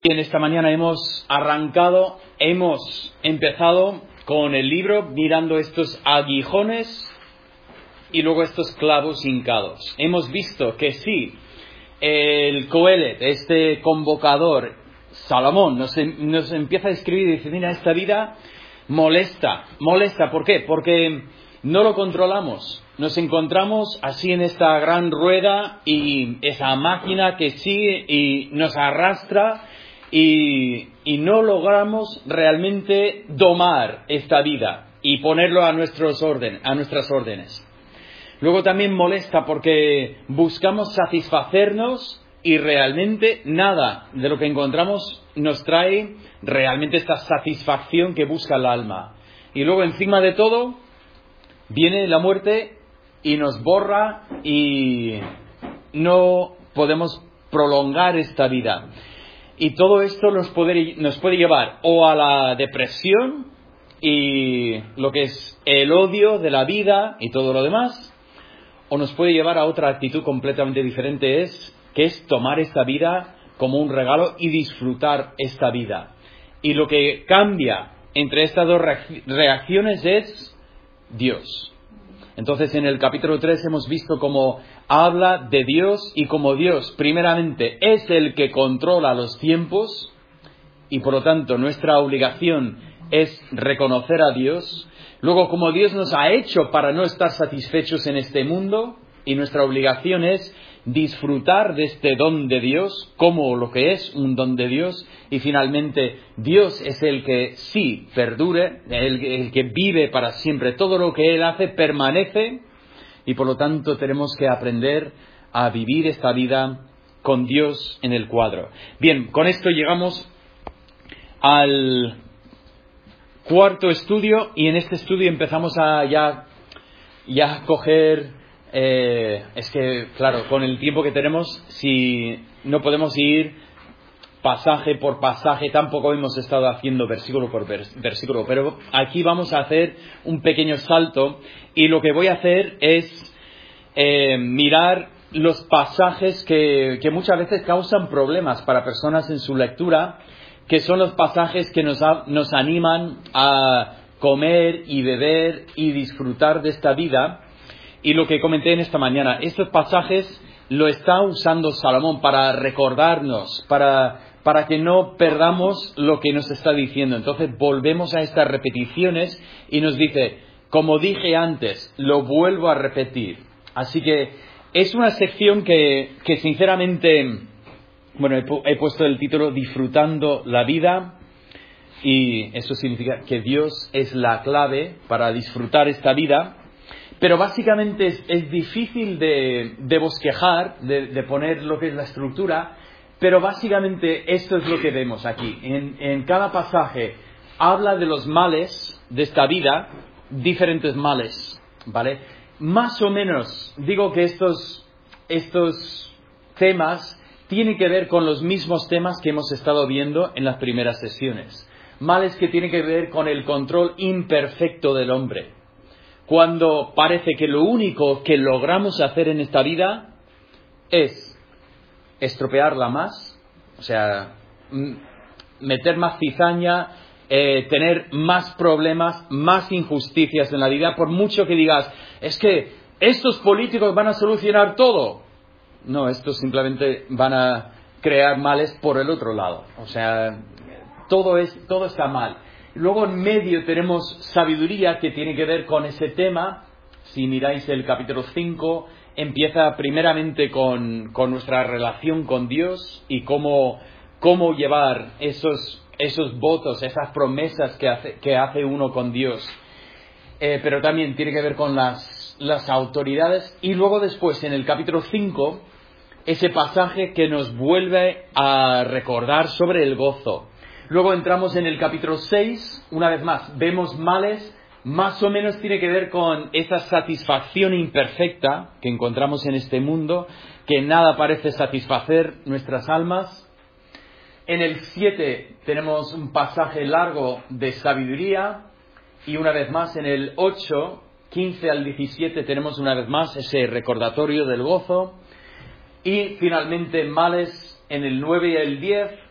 Bien, esta mañana hemos empezado con el libro mirando estos aguijones y luego estos clavos hincados. Hemos visto que sí, el Coelet, este convocador, Salomón, nos empieza a escribir y dice, mira, esta vida molesta. ¿Por qué? Porque no lo controlamos. Nos encontramos así en esta gran rueda y esa máquina que sigue y nos arrastra y no logramos realmente domar esta vida y ponerlo a nuestras órdenes. Luego también molesta porque buscamos satisfacernos y realmente nada de lo que encontramos nos trae realmente esta satisfacción que busca el alma. Y luego encima de todo viene la muerte y nos borra y no podemos prolongar esta vida. Y todo esto nos puede llevar o a la depresión y lo que es el odio de la vida y todo lo demás, o nos puede llevar a otra actitud completamente diferente, que es tomar esta vida como un regalo y disfrutar esta vida. Y lo que cambia entre estas dos reacciones es Dios. Entonces en el capítulo 3 hemos visto cómo habla de Dios y cómo Dios primeramente es el que controla los tiempos y por lo tanto nuestra obligación es reconocer a Dios. Luego cómo Dios nos ha hecho para no estar satisfechos en este mundo y nuestra obligación es disfrutar de este don de Dios como lo que es un don de Dios. Y finalmente Dios es el que sí perdure, el que vive para siempre. Todo lo que Él hace permanece y por lo tanto tenemos que aprender a vivir esta vida con Dios en el cuadro. Bien, con esto llegamos al cuarto estudio y en este estudio empezamos a ya coger... es que, claro, con el tiempo que tenemos, si no podemos ir pasaje por pasaje, tampoco hemos estado haciendo versículo por versículo, pero aquí vamos a hacer un pequeño salto y lo que voy a hacer es mirar los pasajes que muchas veces causan problemas para personas en su lectura, que son los pasajes que nos animan a comer y beber y disfrutar de esta vida. Y lo que comenté en esta mañana, estos pasajes lo está usando Salomón para recordarnos, para que no perdamos lo que nos está diciendo. Entonces volvemos a estas repeticiones y nos dice, como dije antes, lo vuelvo a repetir. Así que es una sección que sinceramente, bueno, he puesto el título Disfrutando la vida y eso significa que Dios es la clave para disfrutar esta vida. Pero básicamente es difícil de bosquejar, de poner lo que es la estructura, pero básicamente esto es lo que vemos aquí. En cada pasaje habla de los males de esta vida, diferentes males, ¿vale? Más o menos digo que estos temas tienen que ver con los mismos temas que hemos estado viendo en las primeras sesiones. Males que tienen que ver con el control imperfecto del hombre. Cuando parece que lo único que logramos hacer en esta vida es estropearla más, o sea, meter más cizaña, tener más problemas, más injusticias en la vida, por mucho que digas, es que estos políticos van a solucionar todo. No, estos simplemente van a crear males por el otro lado. O sea, todo está mal. Luego en medio tenemos sabiduría que tiene que ver con ese tema. Si miráis el capítulo 5, empieza primeramente con nuestra relación con Dios y cómo llevar esos votos, esas promesas que hace uno con Dios. Pero también tiene que ver con las autoridades. Y luego después en el capítulo 5, ese pasaje que nos vuelve a recordar sobre el gozo. Luego entramos en el capítulo 6, una vez más, vemos males, más o menos tiene que ver con esa satisfacción imperfecta que encontramos en este mundo, que nada parece satisfacer nuestras almas. En el 7 tenemos un pasaje largo de sabiduría y una vez más en el 8, 15 al 17 tenemos una vez más ese recordatorio del gozo. Y finalmente males en el 9 y el 10.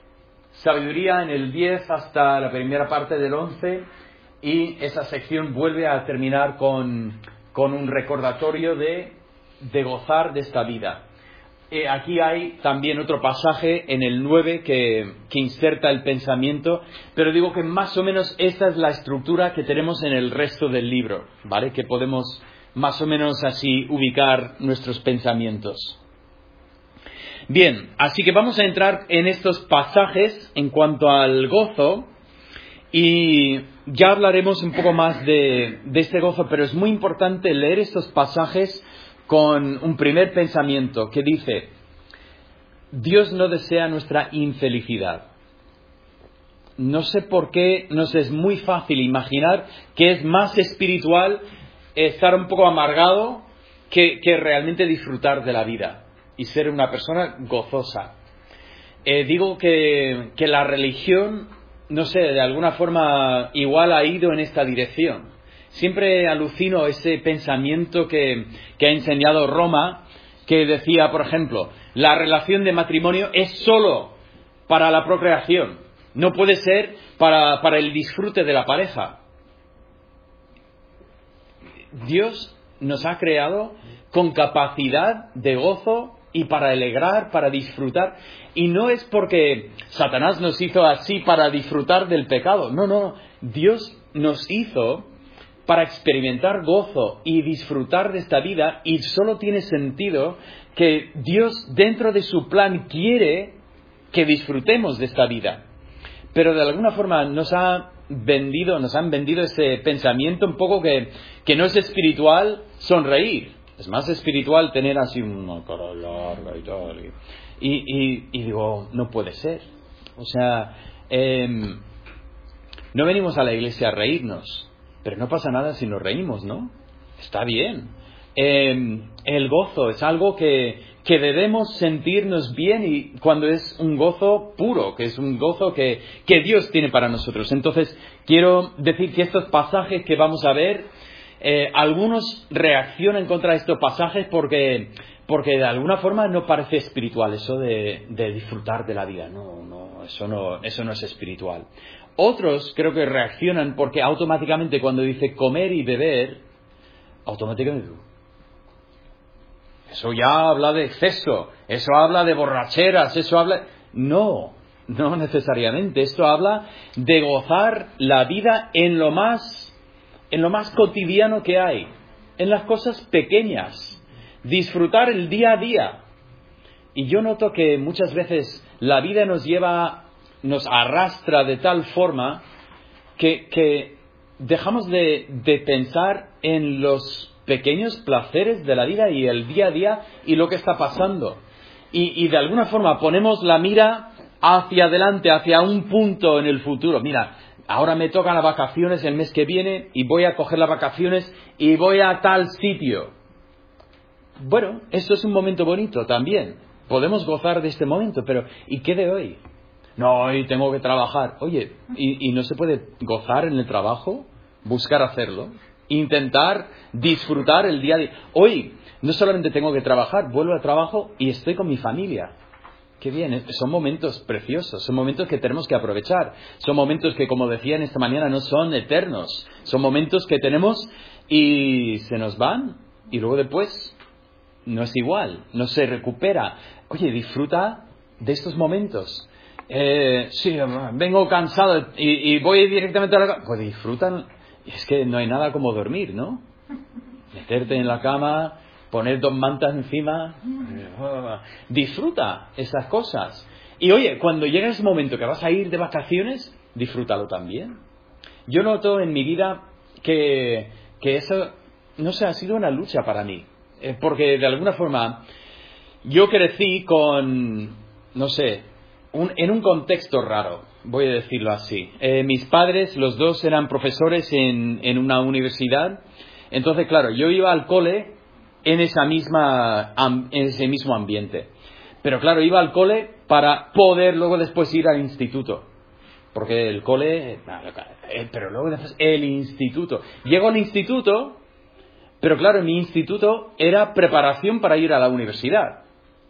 sabiduría en el 10 hasta la primera parte del 11, y esa sección vuelve a terminar con un recordatorio de gozar de esta vida. Aquí hay también otro pasaje en el 9 que inserta el pensamiento, pero digo que más o menos esta es la estructura que tenemos en el resto del libro, ¿vale? Que podemos más o menos así ubicar nuestros pensamientos. Bien, así que vamos a entrar en estos pasajes en cuanto al gozo, y ya hablaremos un poco más de este gozo, pero es muy importante leer estos pasajes con un primer pensamiento que dice: Dios no desea nuestra infelicidad. No sé por qué nos es muy fácil imaginar que es más espiritual estar un poco amargado que realmente disfrutar de la vida y ser una persona gozosa. Digo que la religión, no sé, de alguna forma igual ha ido en esta dirección. Siempre alucino ese pensamiento que ha enseñado Roma, que decía, por ejemplo, la relación de matrimonio es solo para la procreación, no puede ser para el disfrute de la pareja. Dios nos ha creado con capacidad de gozo y para alegrar, para disfrutar, y no es porque Satanás nos hizo así para disfrutar del pecado, no, Dios nos hizo para experimentar gozo y disfrutar de esta vida, y solo tiene sentido que Dios dentro de su plan quiere que disfrutemos de esta vida. Pero de alguna forma nos han vendido ese pensamiento un poco que no es espiritual sonreír. Es más espiritual tener así una cara larga y tal. Y digo, no puede ser. O sea, no venimos a la iglesia a reírnos. Pero no pasa nada si nos reímos, ¿no? Está bien. El gozo es algo que debemos sentirnos bien, y cuando es un gozo puro, que es un gozo que Dios tiene para nosotros. Entonces, quiero decir que estos pasajes que vamos a ver, algunos reaccionan contra estos pasajes porque de alguna forma no parece espiritual eso de disfrutar de la vida. No, eso no es espiritual. Otros creo que reaccionan porque automáticamente cuando dice comer y beber, automáticamente eso ya habla de exceso, eso habla de borracheras, eso habla... No necesariamente. Esto habla de gozar la vida en lo más cotidiano que hay, en las cosas pequeñas, disfrutar el día a día. Y yo noto que muchas veces la vida nos arrastra de tal forma que dejamos de pensar en los pequeños placeres de la vida y el día a día y lo que está pasando. Y de alguna forma ponemos la mira hacia adelante, hacia un punto en el futuro. Mira, ahora me tocan las vacaciones el mes que viene y voy a coger las vacaciones y voy a tal sitio. Bueno, esto es un momento bonito también. Podemos gozar de este momento, pero ¿y qué de hoy? No, hoy tengo que trabajar. Oye, ¿y no se puede gozar en el trabajo? Buscar hacerlo. Intentar disfrutar el día a día. Hoy no solamente tengo que trabajar, vuelvo al trabajo y estoy con mi familia. Qué bien, son momentos preciosos, son momentos que tenemos que aprovechar. Son momentos que, como decía en esta mañana, no son eternos. Son momentos que tenemos y se nos van y luego después no es igual, no se recupera. Oye, disfruta de estos momentos. Sí, vengo cansado y voy directamente a la cama. Pues disfrutan. Es que no hay nada como dormir, ¿no? Meterte en la cama, poner 2 mantas encima. Disfruta esas cosas. Y oye, cuando llega ese momento que vas a ir de vacaciones, disfrútalo también. Yo noto en mi vida que eso, no sé, ha sido una lucha para mí. Porque de alguna forma yo crecí con, no sé, en un contexto raro, voy a decirlo así. Mis padres, los dos, eran profesores en una universidad. Entonces, claro, yo iba al cole en ese mismo ambiente. Pero claro, iba al cole para poder luego después ir al instituto. Porque el cole... pero luego después el instituto. Llego al instituto, pero claro, mi instituto era preparación para ir a la universidad.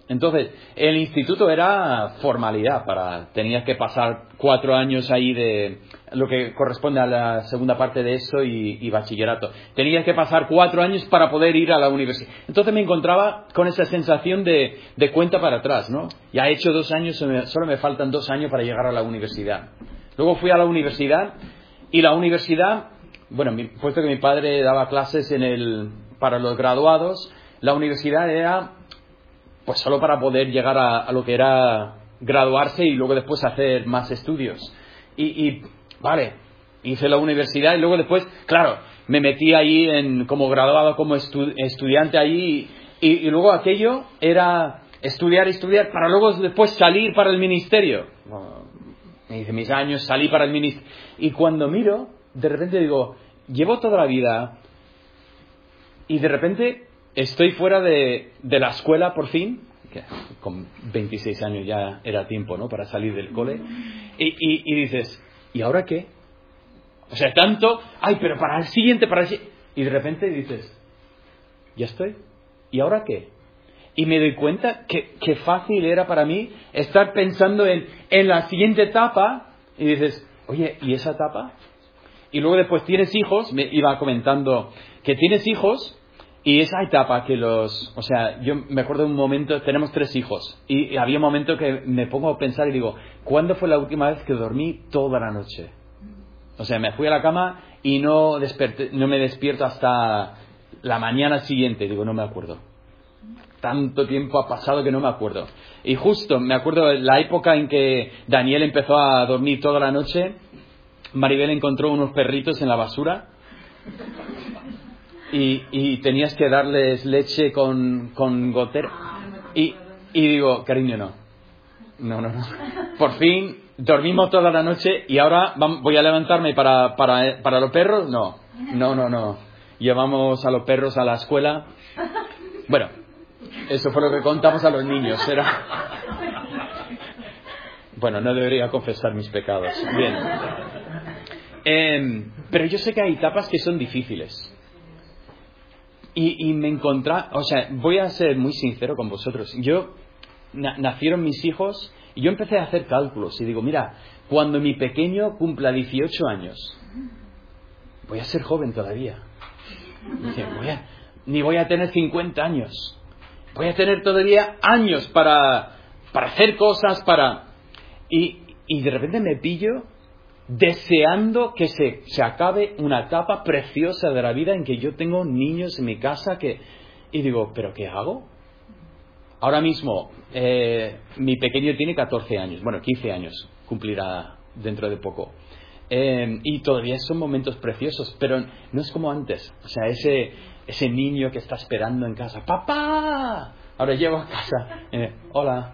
Entonces, el instituto era formalidad, tenías que pasar 4 años ahí de lo que corresponde a la segunda parte de eso y bachillerato. Tenías que pasar 4 años para poder ir a la universidad. Entonces me encontraba con esa sensación de cuenta para atrás, ¿no? Ya he hecho 2 años, solo me faltan 2 años para llegar a la universidad. Luego fui a la universidad y la universidad, bueno, puesto que mi padre daba clases para los graduados, la universidad era pues solo para poder llegar a lo que era graduarse y luego después hacer más estudios. Vale, hice la universidad y luego después, claro, me metí ahí como graduado, como estudiante allí y luego aquello era estudiar para luego después salir para el ministerio. Me hice mis años, salí para el ministerio y cuando miro, de repente digo, llevo toda la vida y de repente estoy fuera de la escuela por fin, que con 26 años ya era tiempo, ¿no?, para salir del cole, y dices, ¿y ahora qué? O sea, tanto, pero para el siguiente, y de repente dices, ya estoy, ¿y ahora qué? Y me doy cuenta que fácil era para mí estar pensando en la siguiente etapa, y dices, oye, ¿y esa etapa? Y luego después tienes hijos, me iba comentando que tienes hijos, y esa etapa yo me acuerdo de un momento, tenemos 3 hijos, y había un momento que me pongo a pensar y digo, ¿cuándo fue la última vez que dormí toda la noche? O sea, me fui a la cama y no me despierto hasta la mañana siguiente, digo, no me acuerdo. Tanto tiempo ha pasado que no me acuerdo. Y justo me acuerdo de la época en que Daniel empezó a dormir toda la noche, Maribel encontró unos perritos en la basura. Y tenías que darles leche con gotera. Y digo, cariño, no. Por fin dormimos toda la noche y ahora voy a levantarme para los perros. No. Llevamos a los perros a la escuela. Bueno, eso fue lo que contamos a los niños. Bueno, no debería confesar mis pecados. Bien. Pero yo sé que hay etapas que son difíciles. Y me encontré, voy a ser muy sincero con vosotros. Nacieron mis hijos y yo empecé a hacer cálculos y digo, mira, cuando mi pequeño cumpla 18 años, voy a ser joven todavía. Ni voy a tener 50 años. Voy a tener todavía años para hacer cosas, y de repente me pillo deseando que se acabe una etapa preciosa de la vida en que yo tengo niños en mi casa y digo, ¿pero qué hago? Ahora mismo mi pequeño tiene 14 años, 15 años, cumplirá dentro de poco, y todavía son momentos preciosos, pero no es como antes. O sea, ese niño que está esperando en casa, ¡papá! Ahora llego a casa, hola.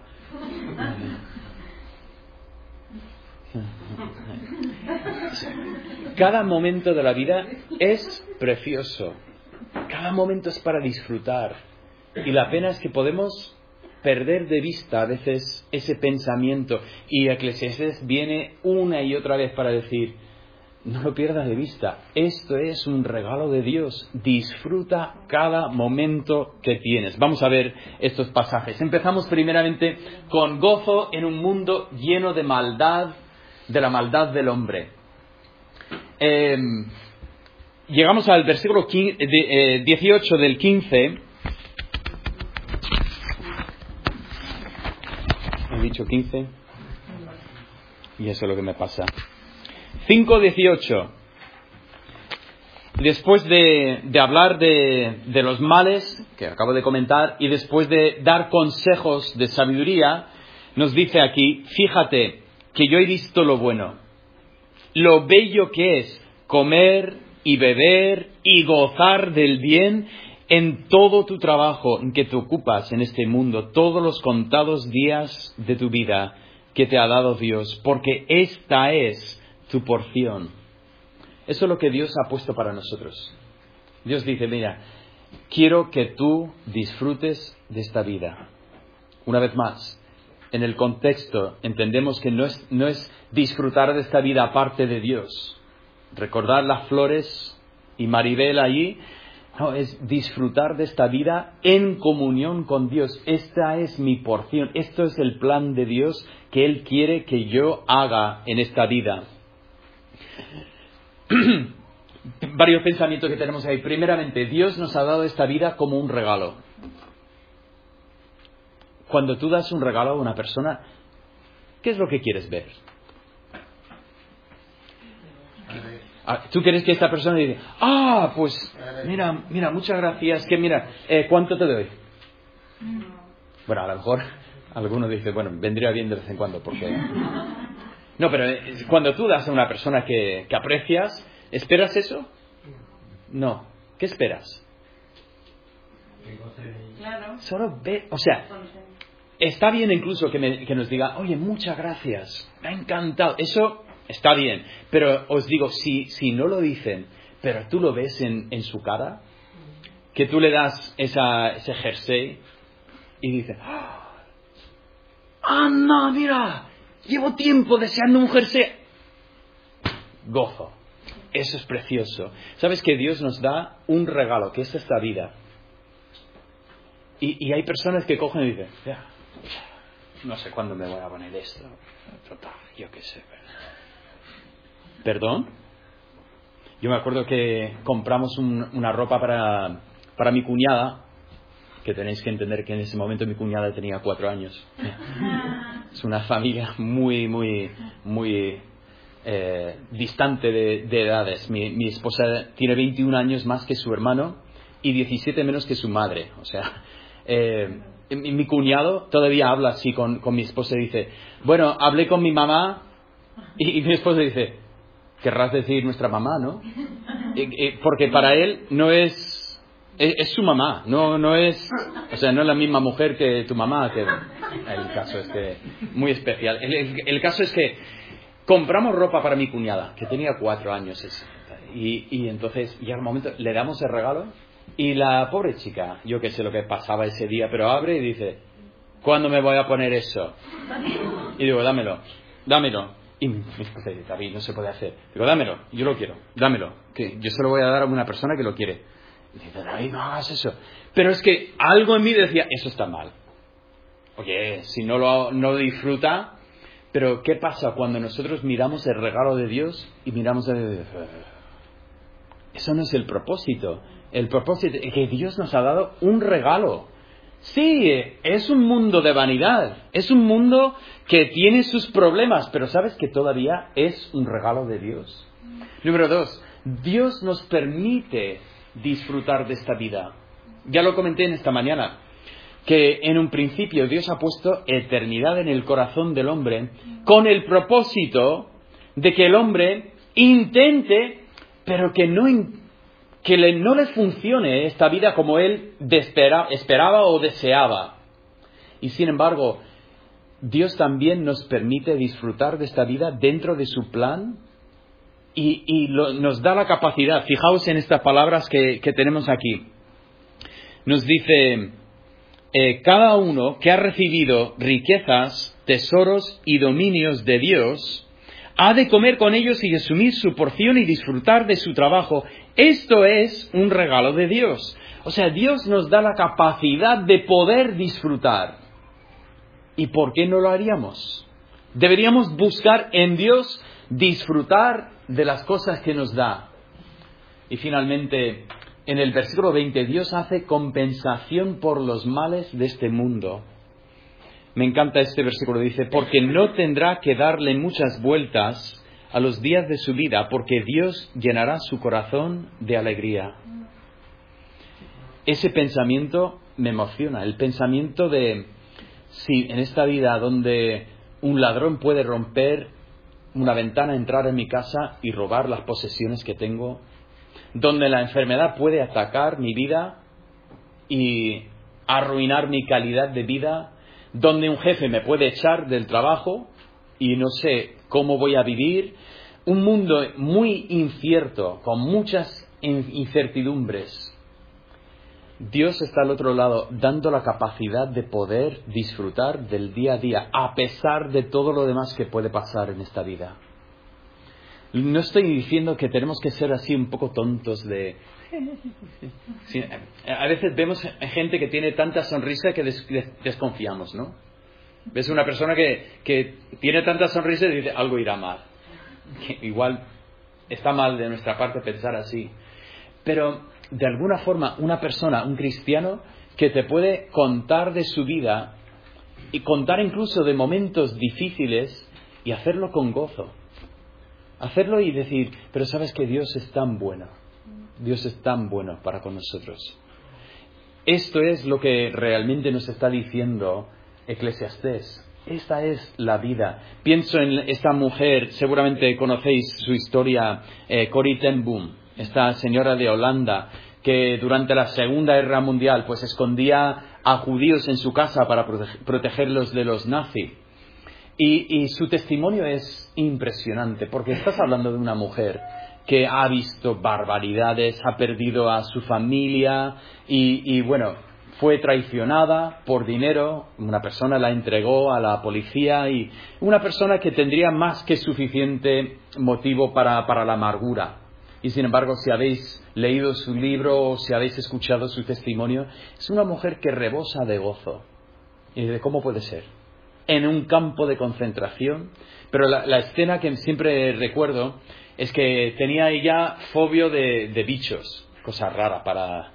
Cada momento de la vida es precioso. Cada momento es para disfrutar. Y la pena es que podemos perder de vista a veces ese pensamiento. Y Eclesiastés viene una y otra vez para decir, no lo pierdas de vista. Esto es un regalo de Dios. Disfruta cada momento que tienes. Vamos a ver estos pasajes. Empezamos primeramente con gozo en un mundo lleno de maldad, de la maldad del hombre. Llegamos al versículo 18 del 15. He dicho 15 y eso es lo que me pasa. 5:18. Después de hablar de los males que acabo de comentar y después de dar consejos de sabiduría, nos dice aquí, fíjate que yo he visto lo bueno, lo bello que es comer y beber y gozar del bien en todo tu trabajo en que te ocupas en este mundo, todos los contados días de tu vida que te ha dado Dios, porque esta es tu porción. Eso es lo que Dios ha puesto para nosotros. Dios dice, mira, quiero que tú disfrutes de esta vida. Una vez más, en el contexto entendemos que no es disfrutar de esta vida aparte de Dios. Recordar las flores y Maribel allí, No, es disfrutar de esta vida en comunión con Dios. Esta es mi porción. Esto es el plan de Dios que Él quiere que yo haga en esta vida. Varios pensamientos que tenemos ahí. Primeramente, Dios nos ha dado esta vida como un regalo. Cuando tú das un regalo a una persona, ¿qué es lo que quieres ver? ¿Tú quieres que esta persona diga, pues mira, muchas gracias, que mira, ¿cuánto te doy? Bueno, a lo mejor alguno dice, bueno, vendría bien de vez en cuando, porque... No, pero cuando tú das a una persona que aprecias, ¿esperas eso? No. ¿Qué esperas? Claro. Solo ve, o sea, está bien incluso que nos diga, oye, muchas gracias, me ha encantado. Eso está bien, pero os digo, si no lo dicen, pero tú lo ves en su cara, que tú le das ese jersey y dices, ¡anda, mira! Llevo tiempo deseando un jersey. Gozo. Eso es precioso. ¿Sabes que Dios nos da un regalo, que es esta vida? Y hay personas que cogen y dicen, no sé cuándo me voy a poner esto. Total, yo qué sé. ¿Perdón? Yo me acuerdo que compramos una ropa para mi cuñada, que tenéis que entender que en ese momento mi cuñada tenía 4 años. Es una familia muy, muy, muy distante de edades. Mi esposa tiene 21 años más que su hermano y 17 menos que su madre. O sea, mi cuñado todavía habla así con mi esposa y dice, bueno, hablé con mi mamá y mi esposa dice, querrás decir nuestra mamá, ¿no? Porque para él no es su mamá, no es, o sea, no es la misma mujer que tu mamá, que el caso es que muy especial. El caso es que compramos ropa para mi cuñada, que tenía 4 años, y entonces llega el momento, le damos el regalo, y la pobre chica, yo que sé lo que pasaba ese día, pero abre y dice, ¿cuándo me voy a poner eso? Y digo, dámelo. Y mi esposa dice, David, no se puede hacer. Digo, dámelo, yo lo quiero, dámelo, que yo se lo voy a dar a una persona que lo quiere. Y dice, David, no hagas eso. Pero es que algo en mí decía, eso está mal. Oye, si no lo disfruta. Pero ¿qué pasa cuando nosotros miramos el regalo de Dios y miramos eso no es el propósito. El propósito es que Dios nos ha dado un regalo. Sí, es un mundo de vanidad, es un mundo que tiene sus problemas, pero ¿sabes que todavía es un regalo de Dios? Número 2, Dios nos permite disfrutar de esta vida. Ya lo comenté en esta mañana, que en un principio Dios ha puesto eternidad en el corazón del hombre con el propósito de que el hombre intente, pero que no le funcione esta vida como él esperaba o deseaba. Y sin embargo, Dios también nos permite disfrutar de esta vida dentro de su plan y nos da la capacidad. Fijaos en estas palabras que tenemos aquí. Nos dice, cada uno que ha recibido riquezas, tesoros y dominios de Dios, ha de comer con ellos y asumir su porción y disfrutar de su trabajo. Esto es un regalo de Dios. O sea, Dios nos da la capacidad de poder disfrutar. ¿Y por qué no lo haríamos? Deberíamos buscar en Dios disfrutar de las cosas que nos da. Y finalmente, en el versículo 20, Dios hace compensación por los males de este mundo. Me encanta este versículo, dice, porque no tendrá que darle muchas vueltas a los días de su vida, porque Dios llenará su corazón de alegría. Ese pensamiento me emociona, el pensamiento de, si en esta vida donde un ladrón puede romper una ventana, entrar en mi casa y robar las posesiones que tengo, donde la enfermedad puede atacar mi vida y arruinar mi calidad de vida, donde un jefe me puede echar del trabajo y no sé cómo voy a vivir, un mundo muy incierto, con muchas incertidumbres. Dios está al otro lado, dando la capacidad de poder disfrutar del día a día, a pesar de todo lo demás que puede pasar en esta vida. No estoy diciendo que tenemos que ser así un poco tontos de... Sí, a veces vemos gente que tiene tanta sonrisa que desconfiamos, ¿no? Ves una persona que tiene tanta sonrisa y dice, algo irá mal. Que igual está mal de nuestra parte pensar así. Pero, de alguna forma, una persona, un cristiano, que te puede contar de su vida y contar incluso de momentos difíciles y hacerlo con gozo. Hacerlo y decir, pero sabes que Dios es tan bueno. Dios es tan bueno para con nosotros. Esto es lo que realmente nos está diciendo Eclesiastés. Esta es la vida. Pienso en esta mujer, seguramente conocéis su historia, Corrie ten Boom, esta señora de Holanda, que durante la Segunda Guerra Mundial pues escondía a judíos en su casa para protegerlos de los nazis. Y su testimonio es impresionante, porque estás hablando de una mujer que ha visto barbaridades, ha perdido a su familia y bueno, fue traicionada por dinero, una persona la entregó a la policía y una persona que tendría más que suficiente motivo para la amargura. Y sin embargo, si habéis leído su libro o si habéis escuchado su testimonio, es una mujer que rebosa de gozo. ¿Y de cómo puede ser? En un campo de concentración, pero la escena que siempre recuerdo es que tenía ella fobia de bichos, cosa rara para...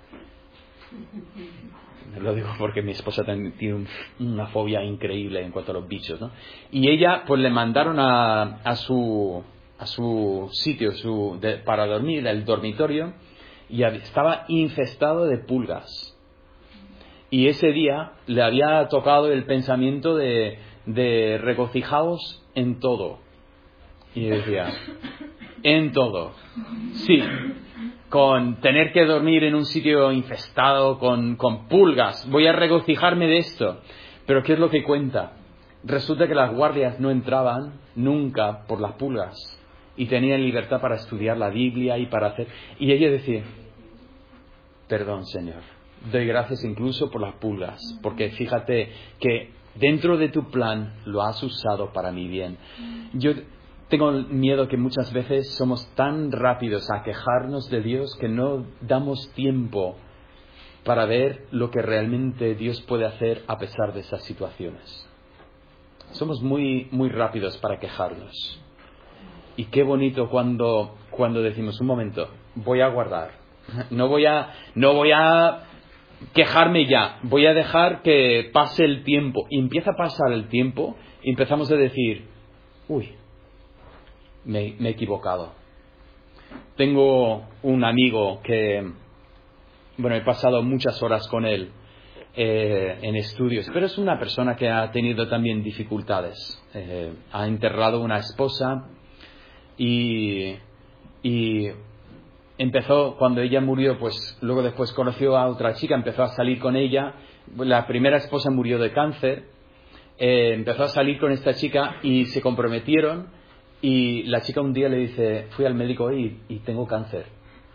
Lo digo porque mi esposa tiene una fobia increíble en cuanto a los bichos, ¿no? Y ella, pues le mandaron a su sitio para dormir, el dormitorio, y estaba infestado de pulgas. Y ese día le había tocado el pensamiento de regocijaos en todo. Y decía, en todo. Sí, con tener que dormir en un sitio infestado con pulgas. Voy a regocijarme de esto. Pero ¿qué es lo que cuenta? Resulta que las guardias no entraban nunca por las pulgas. Y tenían libertad para estudiar la Biblia y para hacer... Y ella decía, perdón, Señor. Doy gracias incluso por las pulgas, porque fíjate que dentro de tu plan lo has usado para mi bien. Yo tengo miedo que muchas veces somos tan rápidos a quejarnos de Dios que no damos tiempo para ver lo que realmente Dios puede hacer a pesar de esas situaciones. Somos muy, muy rápidos para quejarnos. Y qué bonito cuando decimos, un momento, voy a guardar. No voy a quejarme ya, voy a dejar que pase el tiempo. Y empieza a pasar el tiempo y empezamos a decir, uy, me he equivocado. Tengo un amigo que, bueno, he pasado muchas horas con él en estudios, pero es una persona que ha tenido también dificultades. Ha enterrado una esposa y empezó, cuando ella murió, pues luego después conoció a otra chica, empezó a salir con ella. La primera esposa murió de cáncer, empezó a salir con esta chica y se comprometieron, y la chica un día le dice, fui al médico hoy y tengo cáncer.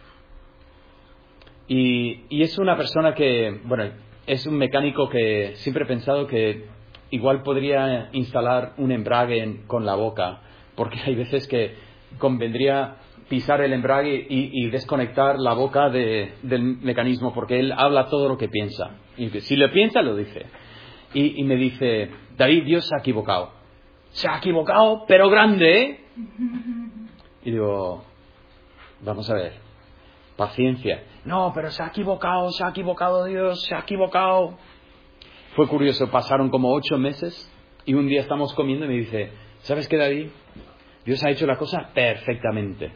Y es una persona que, bueno, es un mecánico que siempre he pensado que igual podría instalar un embrague con la boca, porque hay veces que convendría pisar el embrague y desconectar la boca del mecanismo, porque él habla todo lo que piensa. Y si lo piensa, lo dice. Y me dice, David, Dios se ha equivocado. Se ha equivocado, pero grande, ¿eh? Y digo, vamos a ver, paciencia. No, pero se ha equivocado Dios, se ha equivocado. Fue curioso, pasaron como 8 meses y un día estamos comiendo y me dice, ¿sabes qué, David? Dios ha hecho la cosa perfectamente.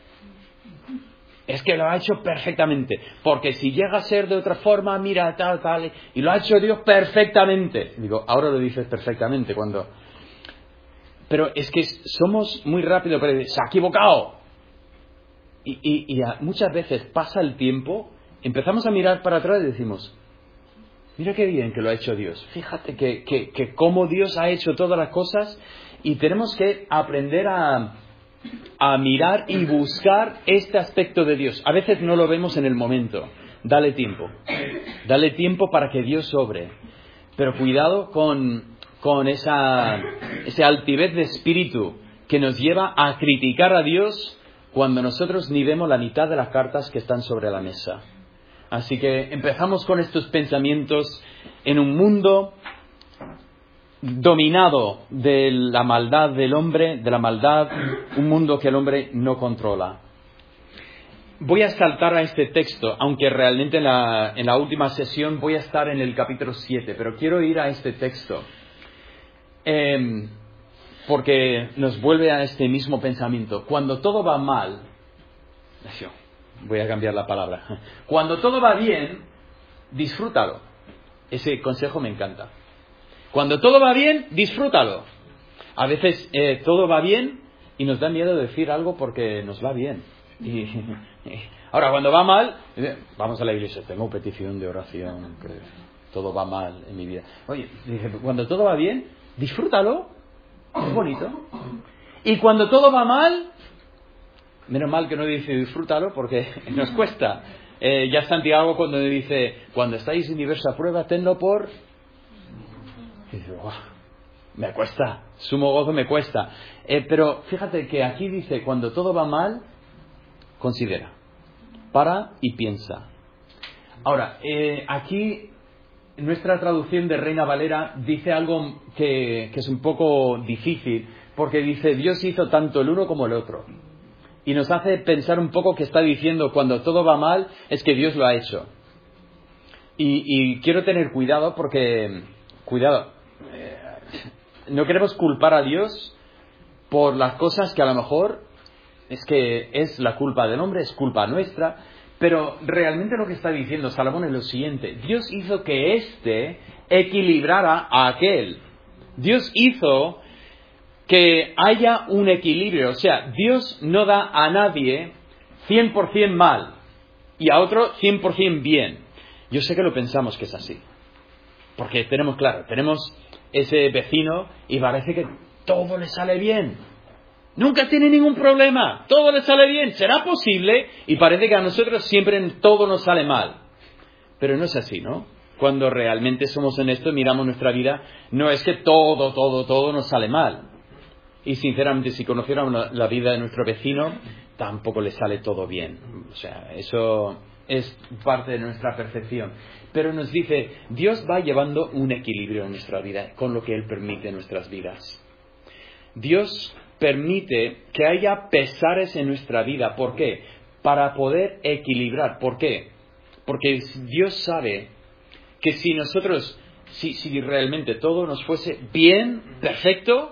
Es que lo ha hecho perfectamente, porque si llega a ser de otra forma, mira, tal, y lo ha hecho Dios perfectamente. Digo, ahora lo dices perfectamente cuando... Pero es que somos muy rápidos para decir, se ha equivocado. Y muchas veces pasa el tiempo, empezamos a mirar para atrás y decimos, mira qué bien que lo ha hecho Dios. Fíjate que cómo Dios ha hecho todas las cosas, y tenemos que aprender a mirar y buscar este aspecto de Dios. A veces no lo vemos en el momento. Dale tiempo para que Dios obre. Pero cuidado con ese altivez de espíritu que nos lleva a criticar a Dios cuando nosotros ni vemos la mitad de las cartas que están sobre la mesa. Así que empezamos con estos pensamientos en un mundo dominado de la maldad del hombre, de la maldad, un mundo que el hombre no controla. Voy a saltar a este texto, aunque realmente en la última sesión voy a estar en el capítulo 7, pero quiero ir a este texto, porque nos vuelve a este mismo pensamiento. Cuando todo va mal, voy a cambiar la palabra, cuando todo va bien, disfrútalo. Ese consejo me encanta. Cuando todo va bien, disfrútalo. A veces todo va bien y nos da miedo decir algo porque nos va bien. Ahora, cuando va mal, vamos a la iglesia, tengo petición de oración, que todo va mal en mi vida. Oye, cuando todo va bien, disfrútalo, es bonito. Y cuando todo va mal, menos mal que no dice disfrútalo porque nos cuesta. Ya Santiago cuando dice, cuando estáis en diversa prueba, tenlo por... Y dice, me cuesta, sumo gozo me cuesta. Pero fíjate que aquí dice, cuando todo va mal, considera, para y piensa. Ahora, aquí nuestra traducción de Reina Valera dice algo que es un poco difícil, porque dice, Dios hizo tanto el uno como el otro. Y nos hace pensar un poco que está diciendo, cuando todo va mal, es que Dios lo ha hecho. Y quiero tener cuidado porque, no queremos culpar a Dios por las cosas que a lo mejor es que es la culpa del hombre, es culpa nuestra, pero realmente lo que está diciendo Salomón es lo siguiente: Dios hizo que éste equilibrara a aquel. Dios hizo que haya un equilibrio, o sea, Dios no da a nadie 100% mal y a otro 100% bien. Yo sé que lo pensamos que es así, porque tenemos ese vecino y parece que todo le sale bien. Nunca tiene ningún problema, todo le sale bien. ¿Será posible? Y parece que a nosotros siempre todo nos sale mal. Pero no es así, ¿no? Cuando realmente somos honestos, miramos nuestra vida, no es que todo nos sale mal. Y sinceramente, si conociéramos la vida de nuestro vecino, tampoco le sale todo bien. O sea, eso es parte de nuestra percepción. Pero nos dice, Dios va llevando un equilibrio en nuestra vida, con lo que Él permite en nuestras vidas. Dios permite que haya pesares en nuestra vida. ¿Por qué? Para poder equilibrar. ¿Por qué? Porque Dios sabe que si nosotros, si realmente todo nos fuese bien, perfecto,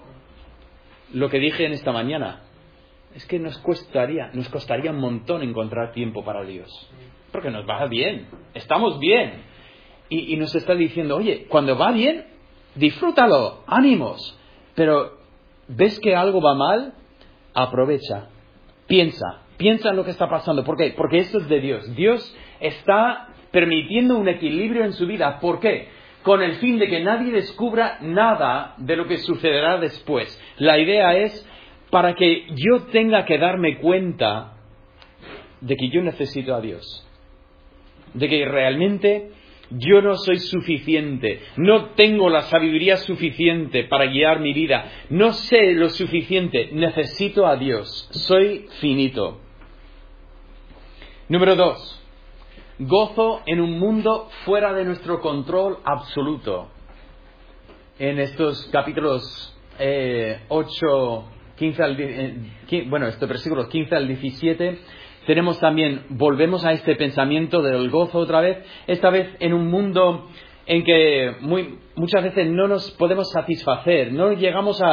lo que dije en esta mañana, es que nos costaría un montón encontrar tiempo para Dios. Porque nos va bien, estamos bien. Y nos está diciendo, oye, cuando va bien, disfrútalo, ánimos. Pero ¿ves que algo va mal? Aprovecha, piensa en lo que está pasando. ¿Por qué? Porque esto es de Dios. Dios está permitiendo un equilibrio en su vida. ¿Por qué? Con el fin de que nadie descubra nada de lo que sucederá después. La idea es para que yo tenga que darme cuenta de que yo necesito a Dios. De que realmente yo no soy suficiente, no tengo la sabiduría suficiente para guiar mi vida, no sé lo suficiente, necesito a Dios, soy finito. Número 2, gozo en un mundo fuera de nuestro control absoluto. En estos capítulos 8, 15 estos versículos 15 al 17, tenemos también, volvemos a este pensamiento del gozo otra vez, esta vez en un mundo en que muchas veces no nos podemos satisfacer, no llegamos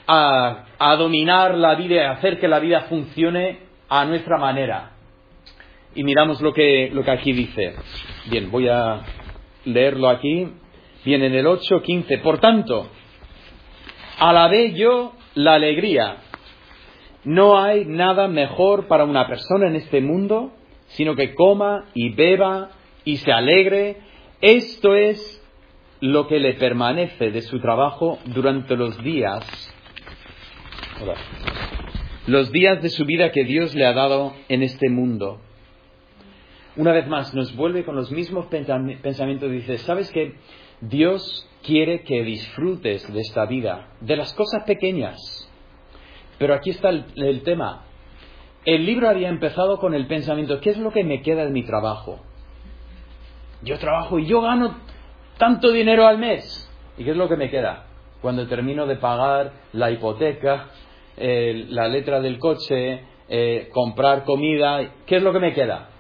a dominar la vida y a hacer que la vida funcione a nuestra manera. Y miramos lo que aquí dice. Bien, voy a leerlo aquí. Bien, en el 8:15. Por tanto, alabé yo la alegría. No hay nada mejor para una persona en este mundo, sino que coma y beba y se alegre. Esto es lo que le permanece de su trabajo durante los días de su vida que Dios le ha dado en este mundo. Una vez más, nos vuelve con los mismos pensamientos. Dice, ¿sabes qué? Dios quiere que disfrutes de esta vida, de las cosas pequeñas. Pero aquí está el tema. El libro había empezado con el pensamiento, ¿qué es lo que me queda de mi trabajo? Yo trabajo y yo gano tanto dinero al mes. ¿Y qué es lo que me queda? Cuando termino de pagar la hipoteca, la letra del coche, comprar comida, ¿qué es lo que me queda?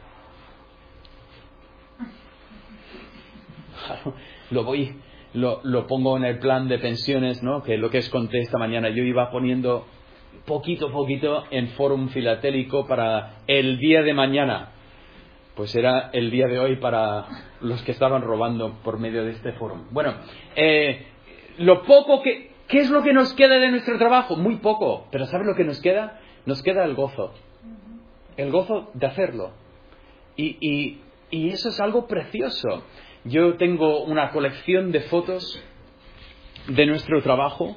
Lo pongo en el plan de pensiones, ¿no? Que es lo que os conté esta mañana. Yo iba poniendo poquito a poquito en Fórum Filatélico para el día de mañana. Pues era el día de hoy para los que estaban robando por medio de este foro. Bueno, lo poco ¿qué es lo que nos queda de nuestro trabajo? Muy poco. Pero ¿sabes lo que nos queda? Nos queda el gozo. El gozo de hacerlo. Y eso es algo precioso. Yo tengo una colección de fotos de nuestro trabajo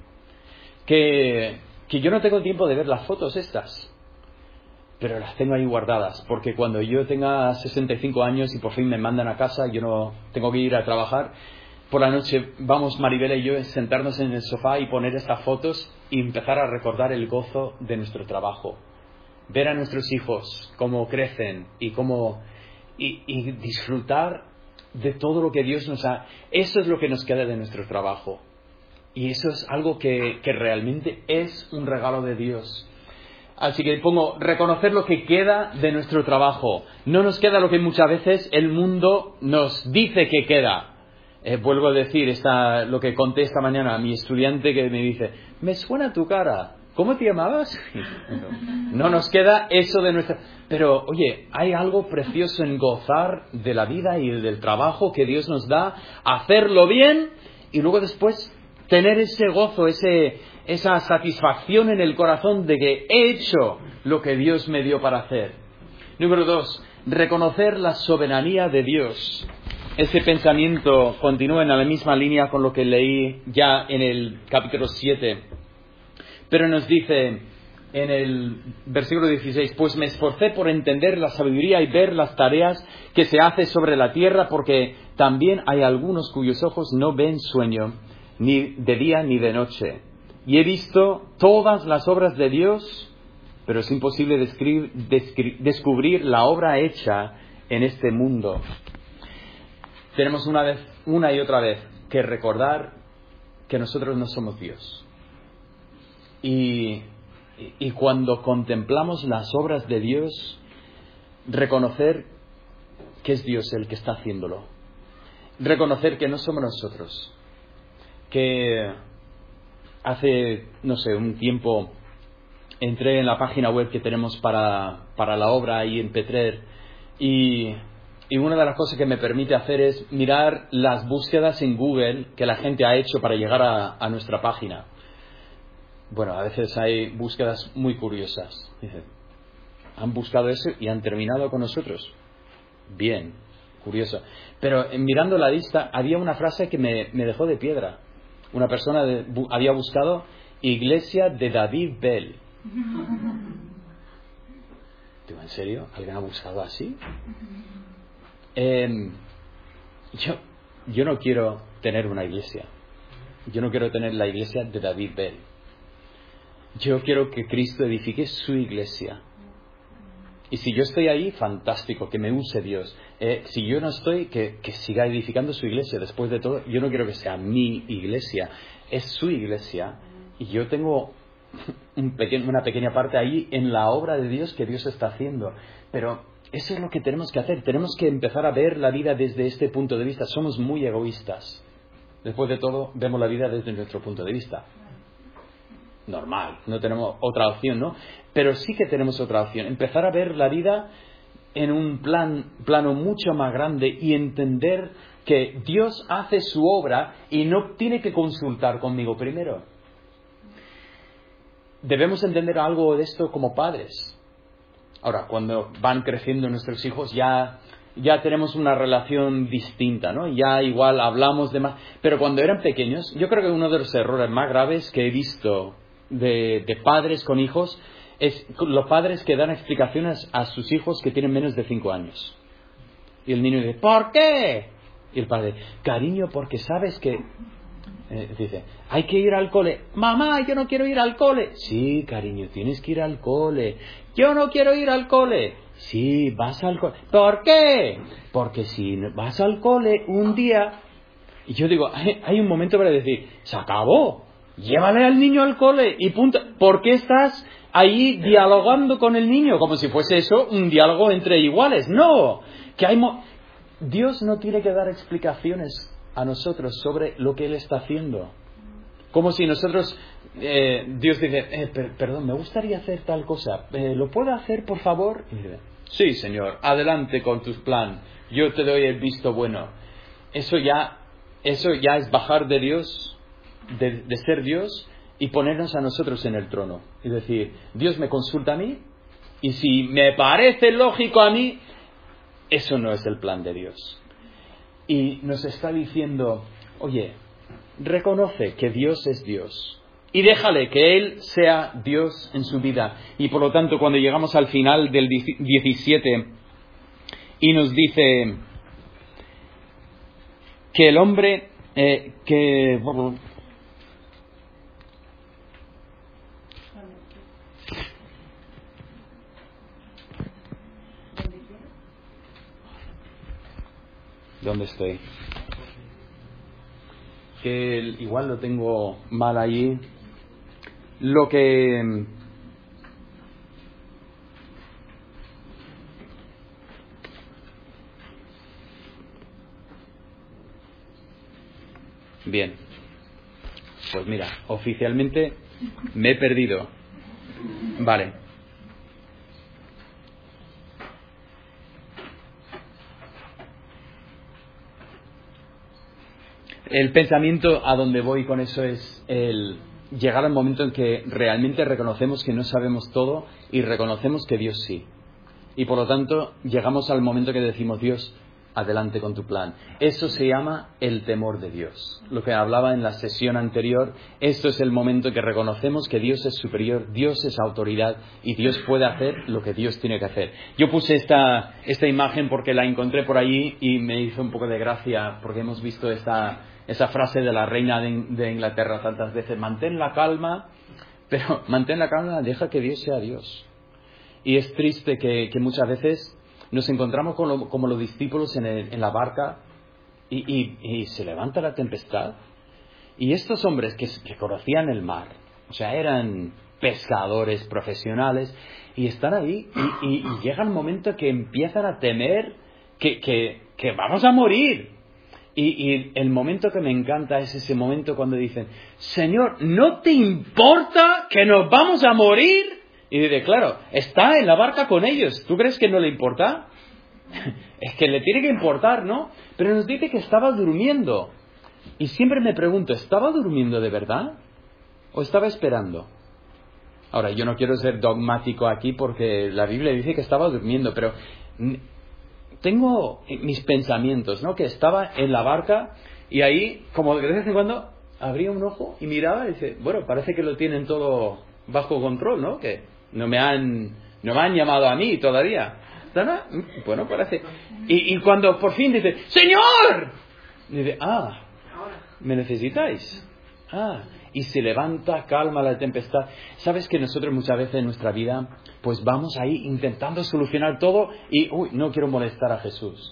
que yo no tengo tiempo de ver las fotos estas. Pero las tengo ahí guardadas, porque cuando yo tenga 65 años y por fin me mandan a casa, yo no tengo que ir a trabajar, por la noche vamos Maribela y yo a sentarnos en el sofá y poner estas fotos y empezar a recordar el gozo de nuestro trabajo. Ver a nuestros hijos cómo crecen y cómo y disfrutar de todo lo que Dios nos ha... Eso es lo que nos queda de nuestro trabajo. Y eso es algo que realmente es un regalo de Dios. Así que pongo, reconocer lo que queda de nuestro trabajo. No nos queda lo que muchas veces el mundo nos dice que queda. Vuelvo a decir lo que conté esta mañana a mi estudiante que me dice, me suena tu cara, ¿cómo te llamabas? No nos queda eso de nuestra... Pero, oye, hay algo precioso en gozar de la vida y del trabajo que Dios nos da, hacerlo bien y luego después tener ese gozo, esa satisfacción en el corazón de que he hecho lo que Dios me dio para hacer. Número 2, reconocer la soberanía de Dios. Ese pensamiento continúa en la misma línea con lo que leí ya en el capítulo 7. Pero nos dice en el versículo 16, pues me esforcé por entender la sabiduría y ver las tareas que se hace sobre la tierra, porque también hay algunos cuyos ojos no ven sueño, ni de día ni de noche. Y he visto todas las obras de Dios, pero es imposible descubrir la obra hecha en este mundo. Tenemos una y otra vez que recordar que nosotros no somos Dios. Y cuando contemplamos las obras de Dios, reconocer que es Dios el que está haciéndolo. Reconocer que no somos nosotros. Que hace, un tiempo entré en la página web que tenemos para la obra ahí en Petrer y una de las cosas que me permite hacer es mirar las búsquedas en Google que la gente ha hecho para llegar a nuestra página. Bueno, a veces hay búsquedas muy curiosas. Dice, han buscado eso y han terminado con nosotros. Bien, curioso. Pero mirando la lista había una frase que me dejó de piedra. Una persona había buscado Iglesia de David Bell. Digo, ¿en serio? ¿Alguien ha buscado así? Yo no quiero tener una iglesia. Yo no quiero tener la iglesia de David Bell. Yo quiero que Cristo edifique su iglesia. Y si yo estoy ahí, fantástico, que me use Dios. Si yo no estoy, que siga edificando su iglesia. Después de todo, yo no quiero que sea mi iglesia, es su iglesia. Y yo tengo una pequeña parte ahí en la obra de Dios que Dios está haciendo. Pero eso es lo que tenemos que hacer. Tenemos que empezar a ver la vida desde este punto de vista. Somos muy egoístas. Después de todo, vemos la vida desde nuestro punto de vista. Normal, no tenemos otra opción, ¿no? Pero sí que tenemos otra opción. Empezar a ver la vida en un plano mucho más grande y entender que Dios hace su obra y no tiene que consultar conmigo primero. Debemos entender algo de esto como padres. Ahora, cuando van creciendo nuestros hijos ya tenemos una relación distinta, ¿no? Ya igual hablamos de más. Pero cuando eran pequeños, yo creo que uno de los errores más graves que he visto de padres con hijos es los padres que dan explicaciones a sus hijos que tienen menos de 5 años. Y el niño dice, ¿por qué? Y el padre, cariño, porque sabes que Dice, hay que ir al cole. Mamá, yo no quiero ir al cole. Sí, cariño, tienes que ir al cole. Yo no quiero ir al cole. Sí, vas al cole. ¿Por qué? Porque si vas al cole un día... Y yo digo, hay un momento para decir, se acabó. Llévale al niño al cole y punto. ¿Por qué estás ahí dialogando con el niño? Como si fuese eso un diálogo entre iguales. No, que Dios no tiene que dar explicaciones a nosotros sobre lo que Él está haciendo. Como si nosotros, Dios dice, perdón, me gustaría hacer tal cosa, ¿lo puedo hacer, por favor? Y dice, sí, Señor, adelante con tu plan, yo te doy el visto bueno. Eso ya es bajar de Dios, de ser Dios, y ponernos a nosotros en el trono. Y decir, Dios me consulta a mí, y si me parece lógico a mí, eso no es el plan de Dios. Y nos está diciendo, oye, reconoce que Dios es Dios y déjale que Él sea Dios en su vida. Y por lo tanto, cuando llegamos al final del 17 y nos dice que el hombre ¿dónde estoy? Que igual lo tengo mal allí. Lo que... Bien. Pues mira, oficialmente me he perdido. Vale. El pensamiento a donde voy con eso es el llegar al momento en que realmente reconocemos que no sabemos todo y reconocemos que Dios sí. Y por lo tanto llegamos al momento que decimos, Dios, adelante con tu plan. Eso se llama el temor de Dios. Lo que hablaba en la sesión anterior, esto es el momento que reconocemos que Dios es superior, Dios es autoridad y Dios puede hacer lo que Dios tiene que hacer. Yo puse esta imagen porque la encontré por allí y me hizo un poco de gracia porque hemos visto esa frase de la reina de Inglaterra tantas veces, mantén la calma, pero mantén la calma, deja que Dios sea Dios. Y es triste que muchas veces nos encontramos como los discípulos en la barca y se levanta la tempestad. Y estos hombres que conocían el mar, o sea, eran pescadores profesionales, y están ahí y llega el momento que empiezan a temer que vamos a morir. Y el momento que me encanta es ese momento cuando dicen, Señor, ¿no te importa que nos vamos a morir? Y dice, claro, está en la barca con ellos. ¿Tú crees que no le importa? Es que le tiene que importar, ¿no? Pero nos dice que estaba durmiendo. Y siempre me pregunto, ¿estaba durmiendo de verdad? ¿O estaba esperando? Ahora, yo no quiero ser dogmático aquí porque la Biblia dice que estaba durmiendo, pero tengo mis pensamientos, ¿no? Que estaba en la barca y ahí, como de vez en cuando, abría un ojo y miraba y dice, bueno, parece que lo tienen todo bajo control, ¿no? Que no me han llamado a mí todavía. Bueno, parece. Y cuando por fin dice, ¡Señor! Dice, ¿me necesitáis? Y se levanta, calma la tempestad. ¿Sabes que nosotros muchas veces en nuestra vida, pues vamos ahí intentando solucionar todo y, no quiero molestar a Jesús.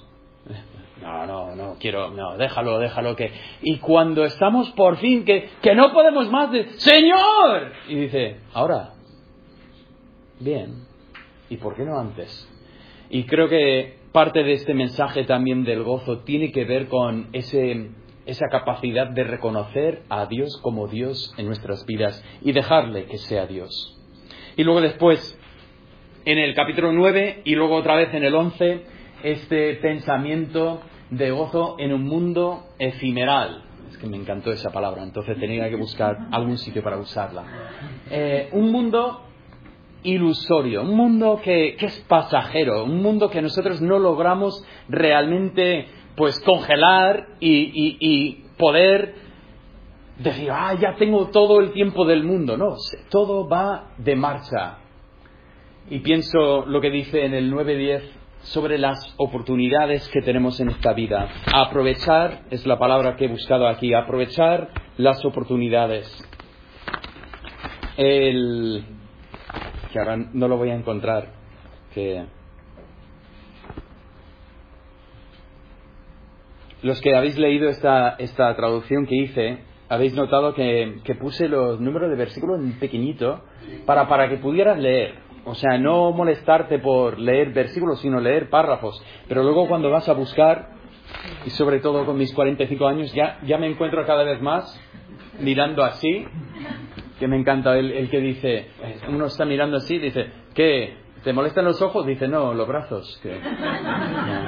Déjalo que... Y cuando estamos por fin, que no podemos más, ¡Señor! Y dice, ahora, bien, ¿y por qué no antes? Y creo que parte de este mensaje también del gozo tiene que ver con esa capacidad de reconocer a Dios como Dios en nuestras vidas y dejarle que sea Dios. Y luego después, en el capítulo 9 y luego otra vez en el 11, este pensamiento de gozo en un mundo efímeral. Es que me encantó esa palabra, entonces tenía que buscar algún sitio para usarla. Un mundo ilusorio, un mundo que es pasajero, un mundo que nosotros no logramos realmente pues congelar y poder decir, ya tengo todo el tiempo del mundo. No, todo va de marcha. Y pienso lo que dice en el 9:10, sobre las oportunidades que tenemos en esta vida. Aprovechar es la palabra que he buscado aquí. Aprovechar las oportunidades. Que ahora no lo voy a encontrar. Los que habéis leído esta traducción que hice, habéis notado que puse los números de versículos en pequeñito para que pudieras leer. O sea, no molestarte por leer versículos, sino leer párrafos. Pero luego cuando vas a buscar, y sobre todo con mis 45 años, ya me encuentro cada vez más mirando así, que me encanta el que dice, uno está mirando así, dice, ¿qué? ¿Te molestan los ojos? Dice, no, los brazos. No.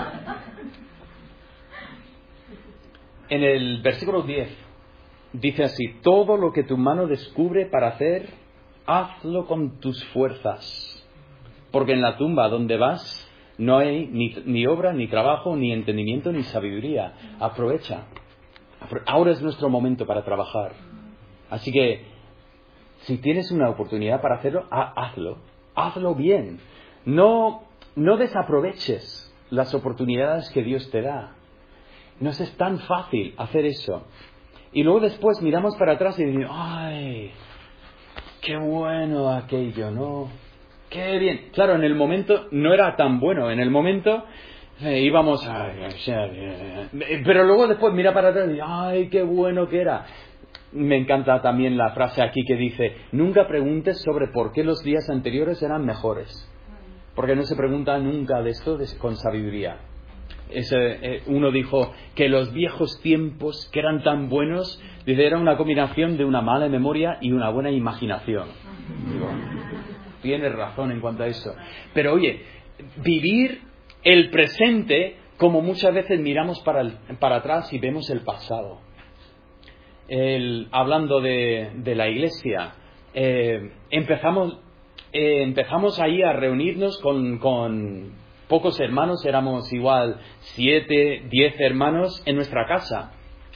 En el versículo 10 dice así: todo lo que tu mano descubre para hacer, hazlo con tus fuerzas, porque en la tumba donde vas no hay ni obra, ni trabajo, ni entendimiento, ni sabiduría. Aprovecha. Ahora es nuestro momento para trabajar. Así que, si tienes una oportunidad para hacerlo, hazlo. Hazlo bien. No desaproveches las oportunidades que Dios te da. No es tan fácil hacer eso. Y luego después miramos para atrás y decimos, ¡ay! ¡Qué bueno aquello!, ¿no? ¡Qué bien! Claro, en el momento no era tan bueno. En el momento íbamos a... Pero luego después mira para atrás y dice, ¡ay, qué bueno que era! Me encanta también la frase aquí que dice, nunca preguntes sobre por qué los días anteriores eran mejores. Porque no se pregunta nunca de esto con sabiduría. Uno dijo que los viejos tiempos que eran tan buenos, dice, era una combinación de una mala memoria y una buena imaginación. Digo, tienes razón en cuanto a eso. Pero oye, vivir el presente, como muchas veces miramos para atrás y vemos el pasado. Hablando de la iglesia, empezamos ahí a reunirnos con pocos hermanos, éramos igual 7, 10 hermanos en nuestra casa.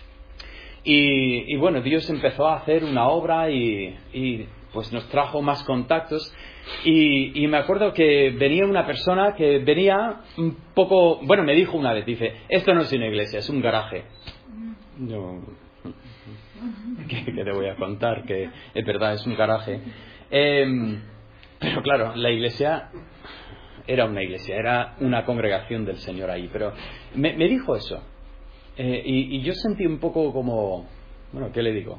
Y bueno, Dios empezó a hacer una obra y pues nos trajo más contactos. Y me acuerdo que venía una persona que venía un poco... Bueno, me dijo una vez, dice, esto no es una iglesia, es un garaje. Yo, ¿qué te voy a contar? Que es verdad, es un garaje. Pero claro, la iglesia... Era una iglesia, era una congregación del Señor ahí. Pero me dijo eso. Y yo sentí un poco como... Bueno, ¿qué le digo?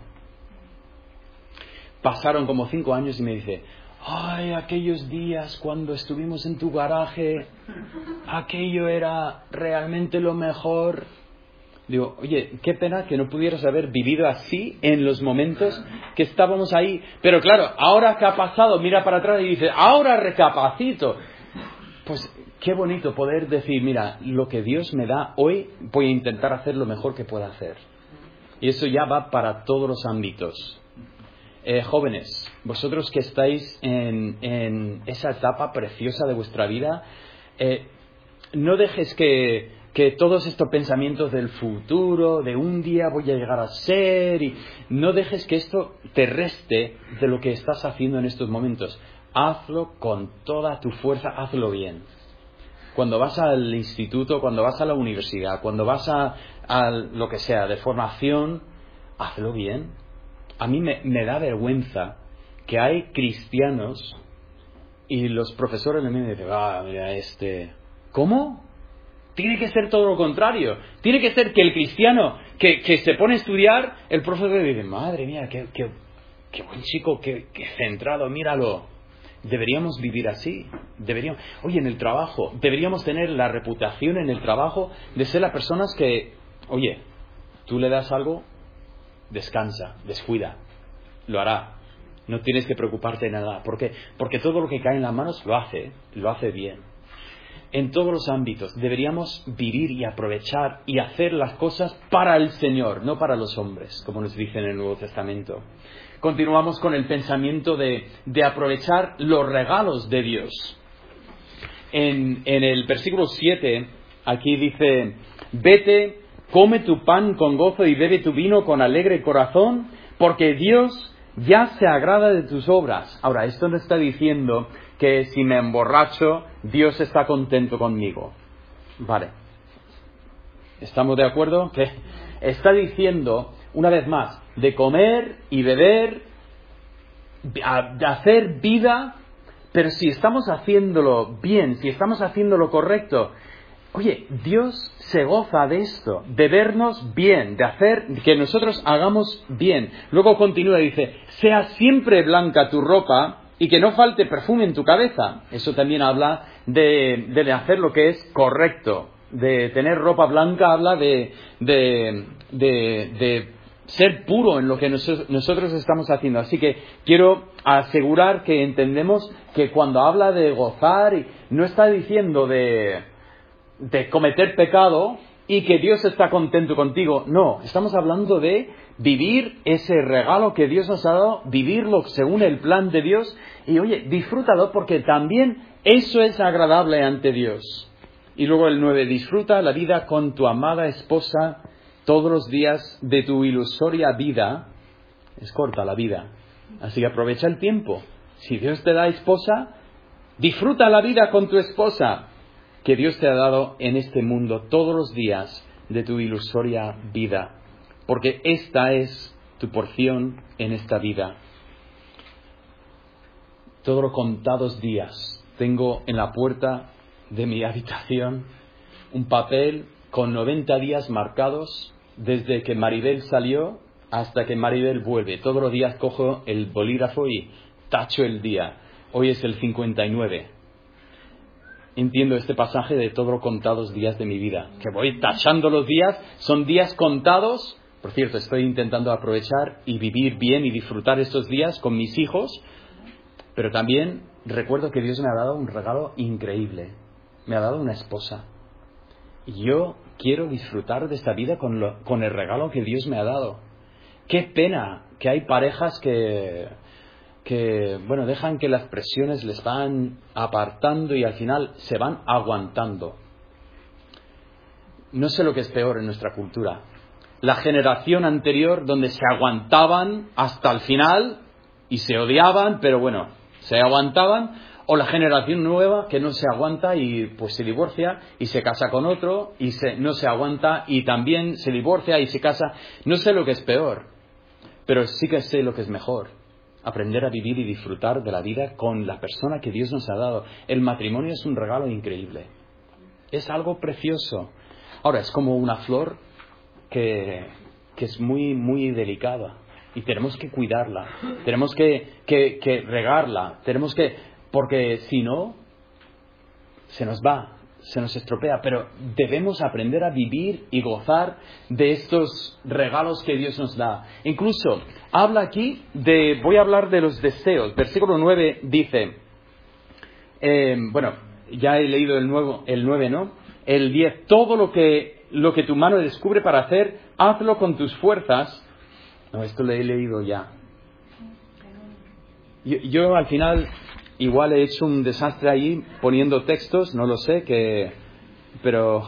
Pasaron como 5 años y me dice, ¡ay, aquellos días cuando estuvimos en tu garaje! Aquello era realmente lo mejor. Digo, oye, qué pena que no pudieras haber vivido así en los momentos que estábamos ahí. Pero claro, ahora que ha pasado, mira para atrás y dice, ahora recapacito. Pues qué bonito poder decir, mira, lo que Dios me da hoy voy a intentar hacer lo mejor que pueda hacer. Y eso ya va para todos los ámbitos. Jóvenes, vosotros que estáis en esa etapa preciosa de vuestra vida, no dejes que todos estos pensamientos del futuro, de un día voy a llegar a ser, y no dejes que esto te reste de lo que estás haciendo en estos momentos. Hazlo con toda tu fuerza, hazlo bien. Cuando vas al instituto, cuando vas a la universidad, cuando vas a lo que sea, de formación, hazlo bien. A mí me da vergüenza que hay cristianos y los profesores me dicen, mira, ¿cómo? Tiene que ser todo lo contrario. Tiene que ser que el cristiano que se pone a estudiar, el profesor dice, madre mía, qué buen chico, qué centrado, míralo. Deberíamos vivir así. Oye, en el trabajo, deberíamos tener la reputación en el trabajo de ser las personas que, oye, tú le das algo, descansa, descuida, lo hará. No tienes que preocuparte de nada. ¿Por qué? Porque todo lo que cae en las manos lo hace bien. En todos los ámbitos deberíamos vivir y aprovechar y hacer las cosas para el Señor, no para los hombres, como nos dice en el Nuevo Testamento. Continuamos con el pensamiento de aprovechar los regalos de Dios. En el versículo 7, aquí dice, vete, come tu pan con gozo y bebe tu vino con alegre corazón, porque Dios ya se agrada de tus obras. Ahora, esto no está diciendo que si me emborracho, Dios está contento conmigo. Vale. ¿Estamos de acuerdo? Que está diciendo, una vez más, de comer y beber, de hacer vida, pero si estamos haciéndolo bien, si estamos haciéndolo correcto, oye, Dios se goza de esto, de vernos bien, de hacer que nosotros hagamos bien. Luego continúa y dice, sea siempre blanca tu ropa y que no falte perfume en tu cabeza. Eso también habla de hacer lo que es correcto. De tener ropa blanca habla de ser puro en lo que nosotros estamos haciendo. Así que quiero asegurar que entendemos que cuando habla de gozar, no está diciendo de cometer pecado y que Dios está contento contigo. No, estamos hablando de vivir ese regalo que Dios nos ha dado, vivirlo según el plan de Dios. Y oye, disfrútalo porque también eso es agradable ante Dios. Y luego el 9, disfruta la vida con tu amada esposa todos los días de tu ilusoria vida. Es corta la vida, así que aprovecha el tiempo. Si Dios te da esposa, disfruta la vida con tu esposa que Dios te ha dado en este mundo todos los días de tu ilusoria vida, porque esta es tu porción en esta vida. Todos los contados días tengo en la puerta de mi habitación un papel con 90 días marcados desde que Maribel salió hasta que Maribel vuelve. Todos los días cojo el bolígrafo y tacho el día. Hoy es el 59. Entiendo este pasaje de todos los contados días de mi vida. Que voy tachando los días, son días contados. Por cierto, estoy intentando aprovechar y vivir bien y disfrutar estos días con mis hijos. Pero también recuerdo que Dios me ha dado un regalo increíble. Me ha dado una esposa. Y yo quiero disfrutar de esta vida con el regalo que Dios me ha dado. Qué pena que hay parejas que dejan que las presiones les van apartando y al final se van aguantando. No sé lo que es peor en nuestra cultura. La generación anterior donde se aguantaban hasta el final y se odiaban, pero bueno, se aguantaban. O la generación nueva que no se aguanta y pues se divorcia y se casa con otro y no se aguanta y también se divorcia y se casa. No sé lo que es peor, pero sí que sé lo que es mejor. Aprender a vivir y disfrutar de la vida con la persona que Dios nos ha dado. El matrimonio es un regalo increíble. Es algo precioso. Ahora, es como una flor que es muy, muy delicada. Y tenemos que cuidarla. Tenemos que regarla. Porque si no, se nos va, se nos estropea. Pero debemos aprender a vivir y gozar de estos regalos que Dios nos da. Incluso habla aquí voy a hablar de los deseos. Versículo 9 dice, ya he leído el 9, ¿no? El 10, todo lo que tu mano descubre para hacer, hazlo con tus fuerzas. No, esto lo he leído ya. Yo al final igual he hecho un desastre ahí poniendo textos, no lo sé, pero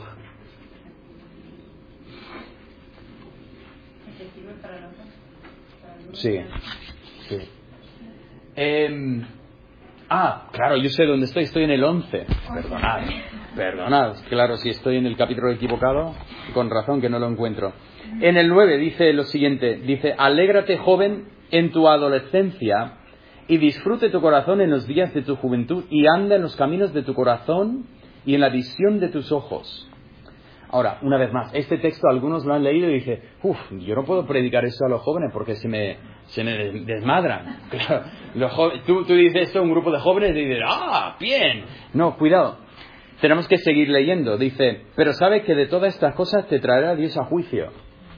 sí. Claro, yo sé dónde estoy en el 11. Perdonad, claro, si estoy en el capítulo equivocado, con razón que no lo encuentro. En el 9 dice lo siguiente, dice, alégrate joven en tu adolescencia y disfrute tu corazón en los días de tu juventud y anda en los caminos de tu corazón y en la visión de tus ojos. Ahora, una vez más, este texto algunos lo han leído y dicen, yo no puedo predicar esto a los jóvenes porque se me desmadran. Claro, tú dices esto a un grupo de jóvenes y dices, bien. No, cuidado, tenemos que seguir leyendo. Dice, pero sabe que de todas estas cosas te traerá Dios a juicio.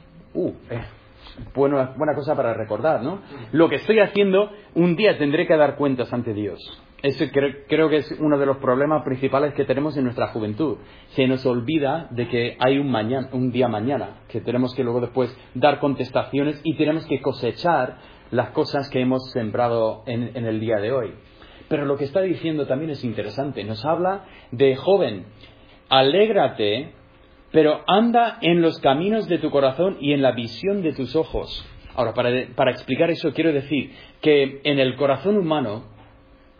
Buena cosa para recordar, ¿no? Lo que estoy haciendo, un día tendré que dar cuentas ante Dios. Eso creo que es uno de los problemas principales que tenemos en nuestra juventud. Se nos olvida de que hay un día mañana, que tenemos que luego después dar contestaciones y tenemos que cosechar las cosas que hemos sembrado en el día de hoy. Pero lo que está diciendo también es interesante. Nos habla de joven, alégrate, pero anda en los caminos de tu corazón y en la visión de tus ojos. Ahora, para explicar eso quiero decir que en el corazón humano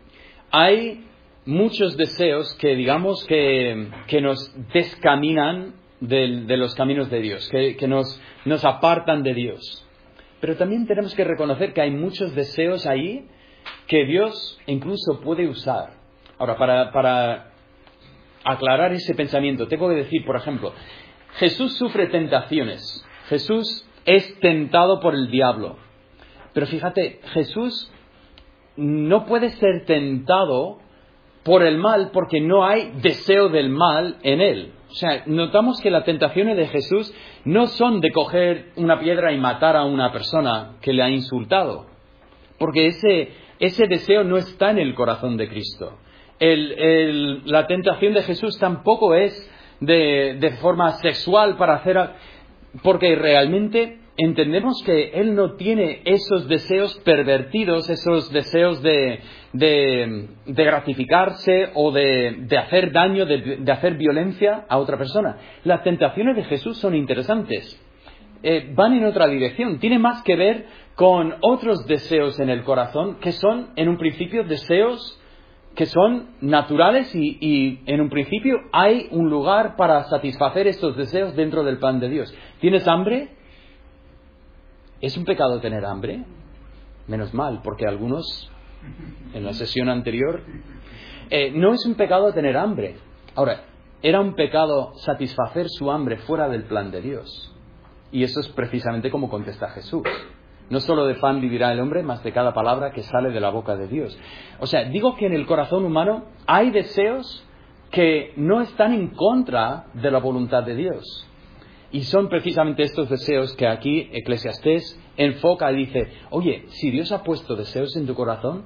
hay muchos deseos que digamos que nos descaminan de los caminos de Dios, que nos apartan de Dios. Pero también tenemos que reconocer que hay muchos deseos ahí que Dios incluso puede usar. Ahora, para aclarar ese pensamiento, tengo que decir, por ejemplo, Jesús sufre tentaciones. Jesús es tentado por el diablo. Pero fíjate, Jesús no puede ser tentado por el mal porque no hay deseo del mal en él. O sea, notamos que las tentaciones de Jesús no son de coger una piedra y matar a una persona que le ha insultado. Porque ese deseo no está en el corazón de Cristo. La tentación de Jesús tampoco es de forma sexual para hacer... Porque realmente entendemos que Él no tiene esos deseos pervertidos, esos deseos de gratificarse o de hacer daño, de hacer violencia a otra persona. Las tentaciones de Jesús son interesantes. Van en otra dirección. Tiene más que ver con otros deseos en el corazón que son, en un principio, deseos que son naturales y en un principio hay un lugar para satisfacer estos deseos dentro del plan de Dios. ¿Tienes hambre? ¿Es un pecado tener hambre? Menos mal, porque algunos, en la sesión anterior, no es un pecado tener hambre. Ahora, era un pecado satisfacer su hambre fuera del plan de Dios. Y eso es precisamente como contesta Jesús. No solo de pan vivirá el hombre, mas de cada palabra que sale de la boca de Dios. O sea, digo que en el corazón humano hay deseos que no están en contra de la voluntad de Dios. Y son precisamente estos deseos que aquí Eclesiastés enfoca y dice, oye, si Dios ha puesto deseos en tu corazón,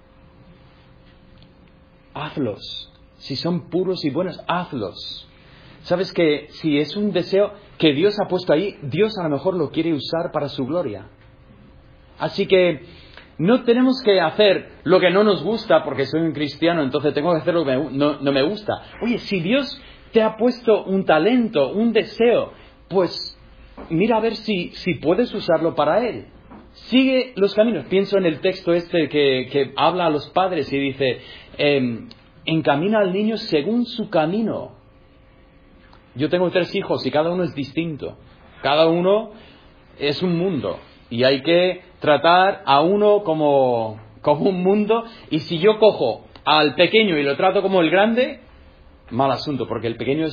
hazlos. Si son puros y buenos, hazlos. Sabes que si es un deseo que Dios ha puesto ahí, Dios a lo mejor lo quiere usar para su gloria. Así que no tenemos que hacer lo que no nos gusta porque soy un cristiano, entonces tengo que hacer lo que no me gusta. Oye, si Dios te ha puesto un talento, un deseo, pues mira a ver si puedes usarlo para Él. Sigue los caminos. Pienso en el texto que habla a los padres y dice, encamina al niño según su camino. Yo tengo 3 hijos y cada uno es distinto. Cada uno es un mundo. Y hay que tratar a uno como un mundo. Y si yo cojo al pequeño y lo trato como el grande, mal asunto, porque el pequeño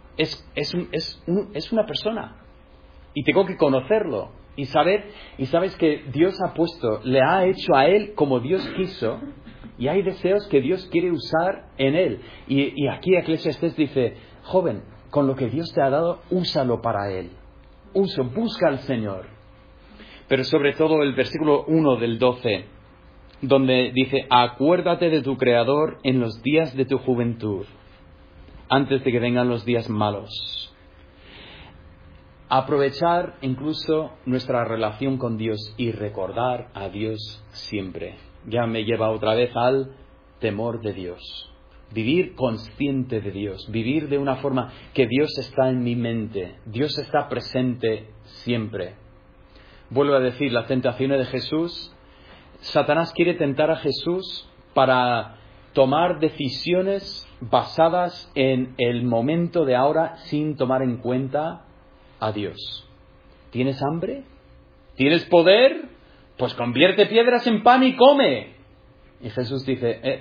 es una persona. Y tengo que conocerlo y saber, y sabes que Dios le ha hecho a él como Dios quiso, y hay deseos que Dios quiere usar en él. Y aquí Eclesiastés dice, joven, con lo que Dios te ha dado, úsalo para él. Busca al Señor. Pero sobre todo el versículo 1 del 12, donde dice, acuérdate de tu Creador en los días de tu juventud, antes de que vengan los días malos. Aprovechar incluso nuestra relación con Dios y recordar a Dios siempre. Ya me lleva otra vez al temor de Dios. Vivir consciente de Dios. Vivir de una forma que Dios está en mi mente. Dios está presente siempre. Vuelvo a decir, las tentaciones de Jesús. Satanás quiere tentar a Jesús para tomar decisiones basadas en el momento de ahora sin tomar en cuenta a Dios. ¿Tienes hambre? ¿Tienes poder? Pues convierte piedras en pan y come. Y Jesús dice,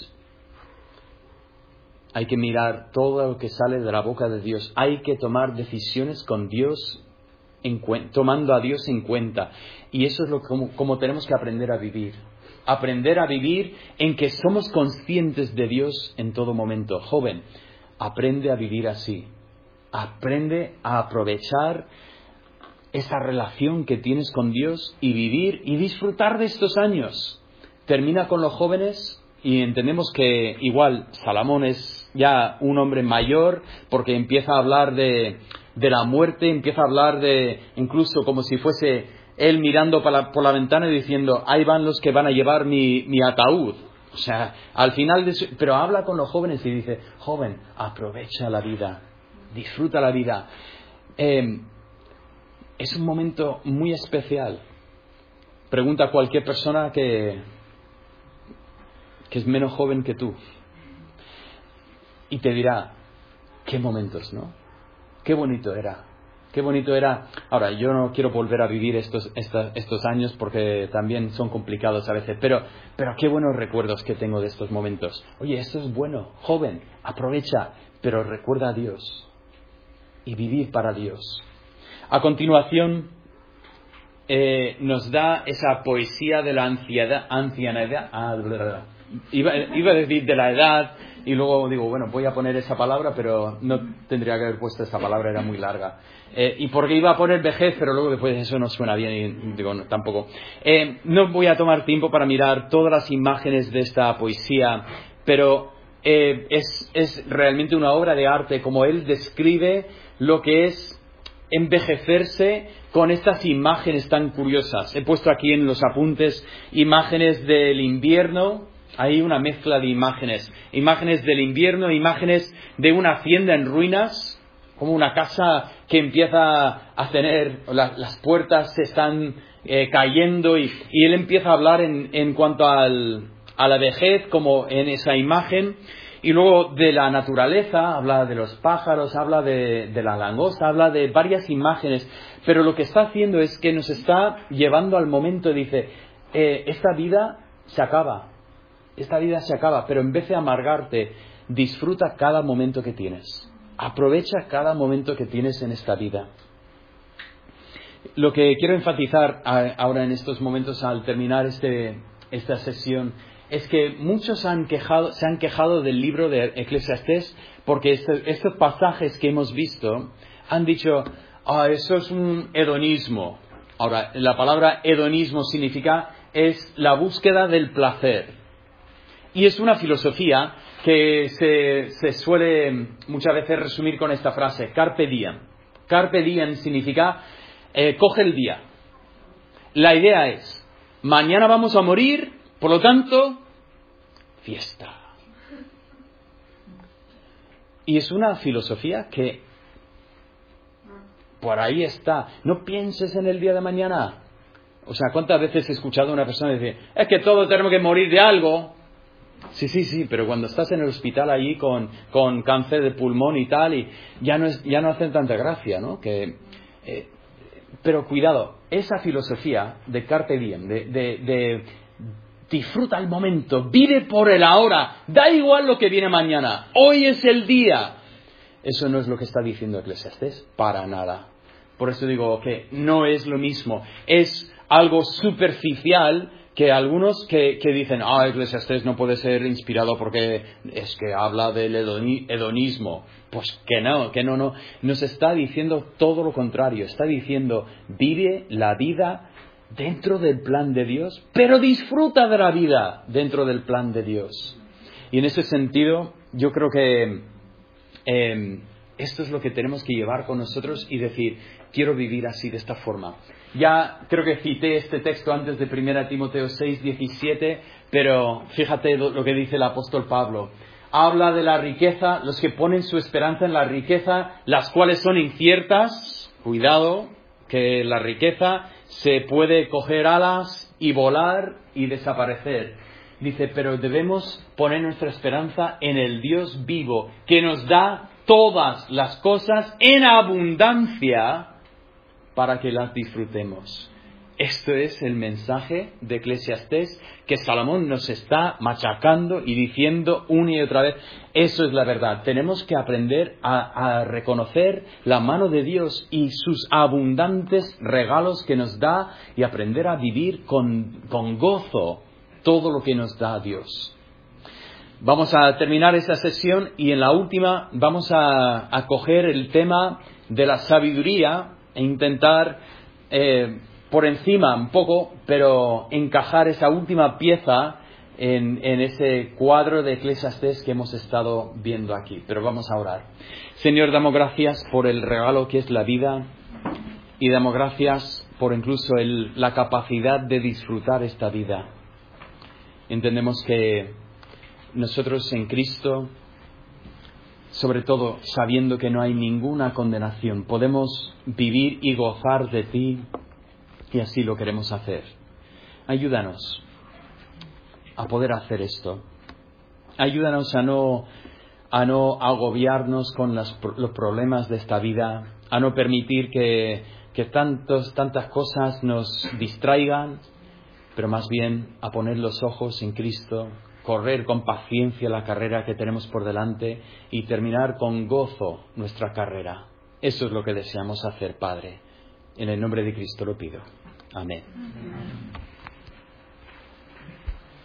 hay que mirar todo lo que sale de la boca de Dios. Hay que tomar decisiones con Dios, tomando a Dios en cuenta. Y eso es como tenemos que aprender a vivir. Aprender a vivir en que somos conscientes de Dios en todo momento. Joven, aprende a vivir así. Aprende a aprovechar esa relación que tienes con Dios y vivir y disfrutar de estos años. Termina con los jóvenes y entendemos que igual Salomón es ya un hombre mayor porque empieza a hablar de la muerte, empieza a hablar de incluso como si fuese él mirando por la ventana y diciendo, ahí van los que van a llevar mi ataúd. O sea, al final pero habla con los jóvenes y dice, joven, aprovecha la vida, disfruta la vida. Es un momento muy especial. Pregunta a cualquier persona que que es menos joven que tú. Y te dirá, qué momentos, ¿no? Qué bonito era. Qué bonito era. Ahora, yo no quiero volver a vivir estos años porque también son complicados a veces, pero qué buenos recuerdos que tengo de estos momentos. Oye, esto es bueno, joven, aprovecha, pero recuerda a Dios y vivir para Dios. A continuación, nos da esa poesía de la ancianidad. Iba a decir de la edad, y luego digo, bueno, voy a poner esa palabra, pero no tendría que haber puesto esa palabra, era muy larga. Y porque iba a poner vejez, pero luego después eso no suena bien, y digo, no, tampoco. No voy a tomar tiempo para mirar todas las imágenes de esta poesía, pero es realmente una obra de arte, como él describe lo que es envejecerse con estas imágenes tan curiosas. He puesto aquí en los apuntes imágenes del invierno. Hay una mezcla de imágenes. Imágenes del invierno, imágenes de una hacienda en ruinas, como una casa que empieza a tener, las puertas se están cayendo y él empieza a hablar en cuanto a la vejez, como en esa imagen. Y luego de la naturaleza, habla de los pájaros, habla de la langosta, habla de varias imágenes. Pero lo que está haciendo es que nos está llevando al momento, dice, esta vida se acaba. Esta vida se acaba, pero en vez de amargarte, disfruta cada momento que tienes. Aprovecha cada momento que tienes en esta vida. Lo que quiero enfatizar ahora en estos momentos al terminar esta sesión es que muchos se han quejado del libro de Eclesiastés porque estos pasajes que hemos visto han dicho, eso es un hedonismo. Ahora, la palabra hedonismo es la búsqueda del placer. Y es una filosofía que se suele muchas veces resumir con esta frase, carpe diem. Carpe diem significa, coge el día. La idea es, mañana vamos a morir, por lo tanto, fiesta. Y es una filosofía que por ahí está. No pienses en el día de mañana. O sea, ¿cuántas veces he escuchado a una persona decir, es que todos tenemos que morir de algo? Sí, pero cuando estás en el hospital allí con cáncer de pulmón y tal, y ya no hacen tanta gracia, ¿no? Pero cuidado, esa filosofía de carpe diem, de disfruta el momento, vive por el ahora, da igual lo que viene mañana, hoy es el día. Eso no es lo que está diciendo Eclesiastés, para nada. Por eso digo que no es lo mismo, es algo superficial que algunos que dicen, Eclesiastés no puede ser inspirado porque es que habla del hedonismo. Pues que no. Nos está diciendo todo lo contrario. Está diciendo, vive la vida dentro del plan de Dios, pero disfruta de la vida dentro del plan de Dios. Y en ese sentido, yo creo que esto es lo que tenemos que llevar con nosotros y decir, quiero vivir así, de esta forma. Ya creo que cité este texto antes de 1 Timoteo 6:17, pero fíjate lo que dice el apóstol Pablo. Habla de la riqueza, los que ponen su esperanza en la riqueza, las cuales son inciertas. Cuidado, que la riqueza se puede coger alas y volar y desaparecer. Dice, pero debemos poner nuestra esperanza en el Dios vivo, que nos da todas las cosas en abundancia para que las disfrutemos. Esto es el mensaje de Eclesiastés que Salomón nos está machacando y diciendo una y otra vez. Eso es la verdad. Tenemos que aprender a reconocer la mano de Dios y sus abundantes regalos que nos da y aprender a vivir con gozo todo lo que nos da Dios. Vamos a terminar esta sesión y en la última vamos a coger el tema de la sabiduría e intentar por encima un poco, pero encajar esa última pieza en ese cuadro de Eclesiastés que hemos estado viendo aquí. Pero vamos a orar. Señor, damos gracias por el regalo que es la vida y damos gracias por incluso la capacidad de disfrutar esta vida. Entendemos que nosotros en Cristo, sobre todo sabiendo que no hay ninguna condenación, podemos vivir y gozar de ti y así lo queremos hacer. Ayúdanos a poder hacer esto. Ayúdanos a no agobiarnos con los problemas de esta vida, a no permitir que tantas cosas nos distraigan, pero más bien a poner los ojos en Cristo, correr con paciencia la carrera que tenemos por delante y terminar con gozo nuestra carrera. Eso es lo que deseamos hacer, Padre. En el nombre de Cristo lo pido. Amén.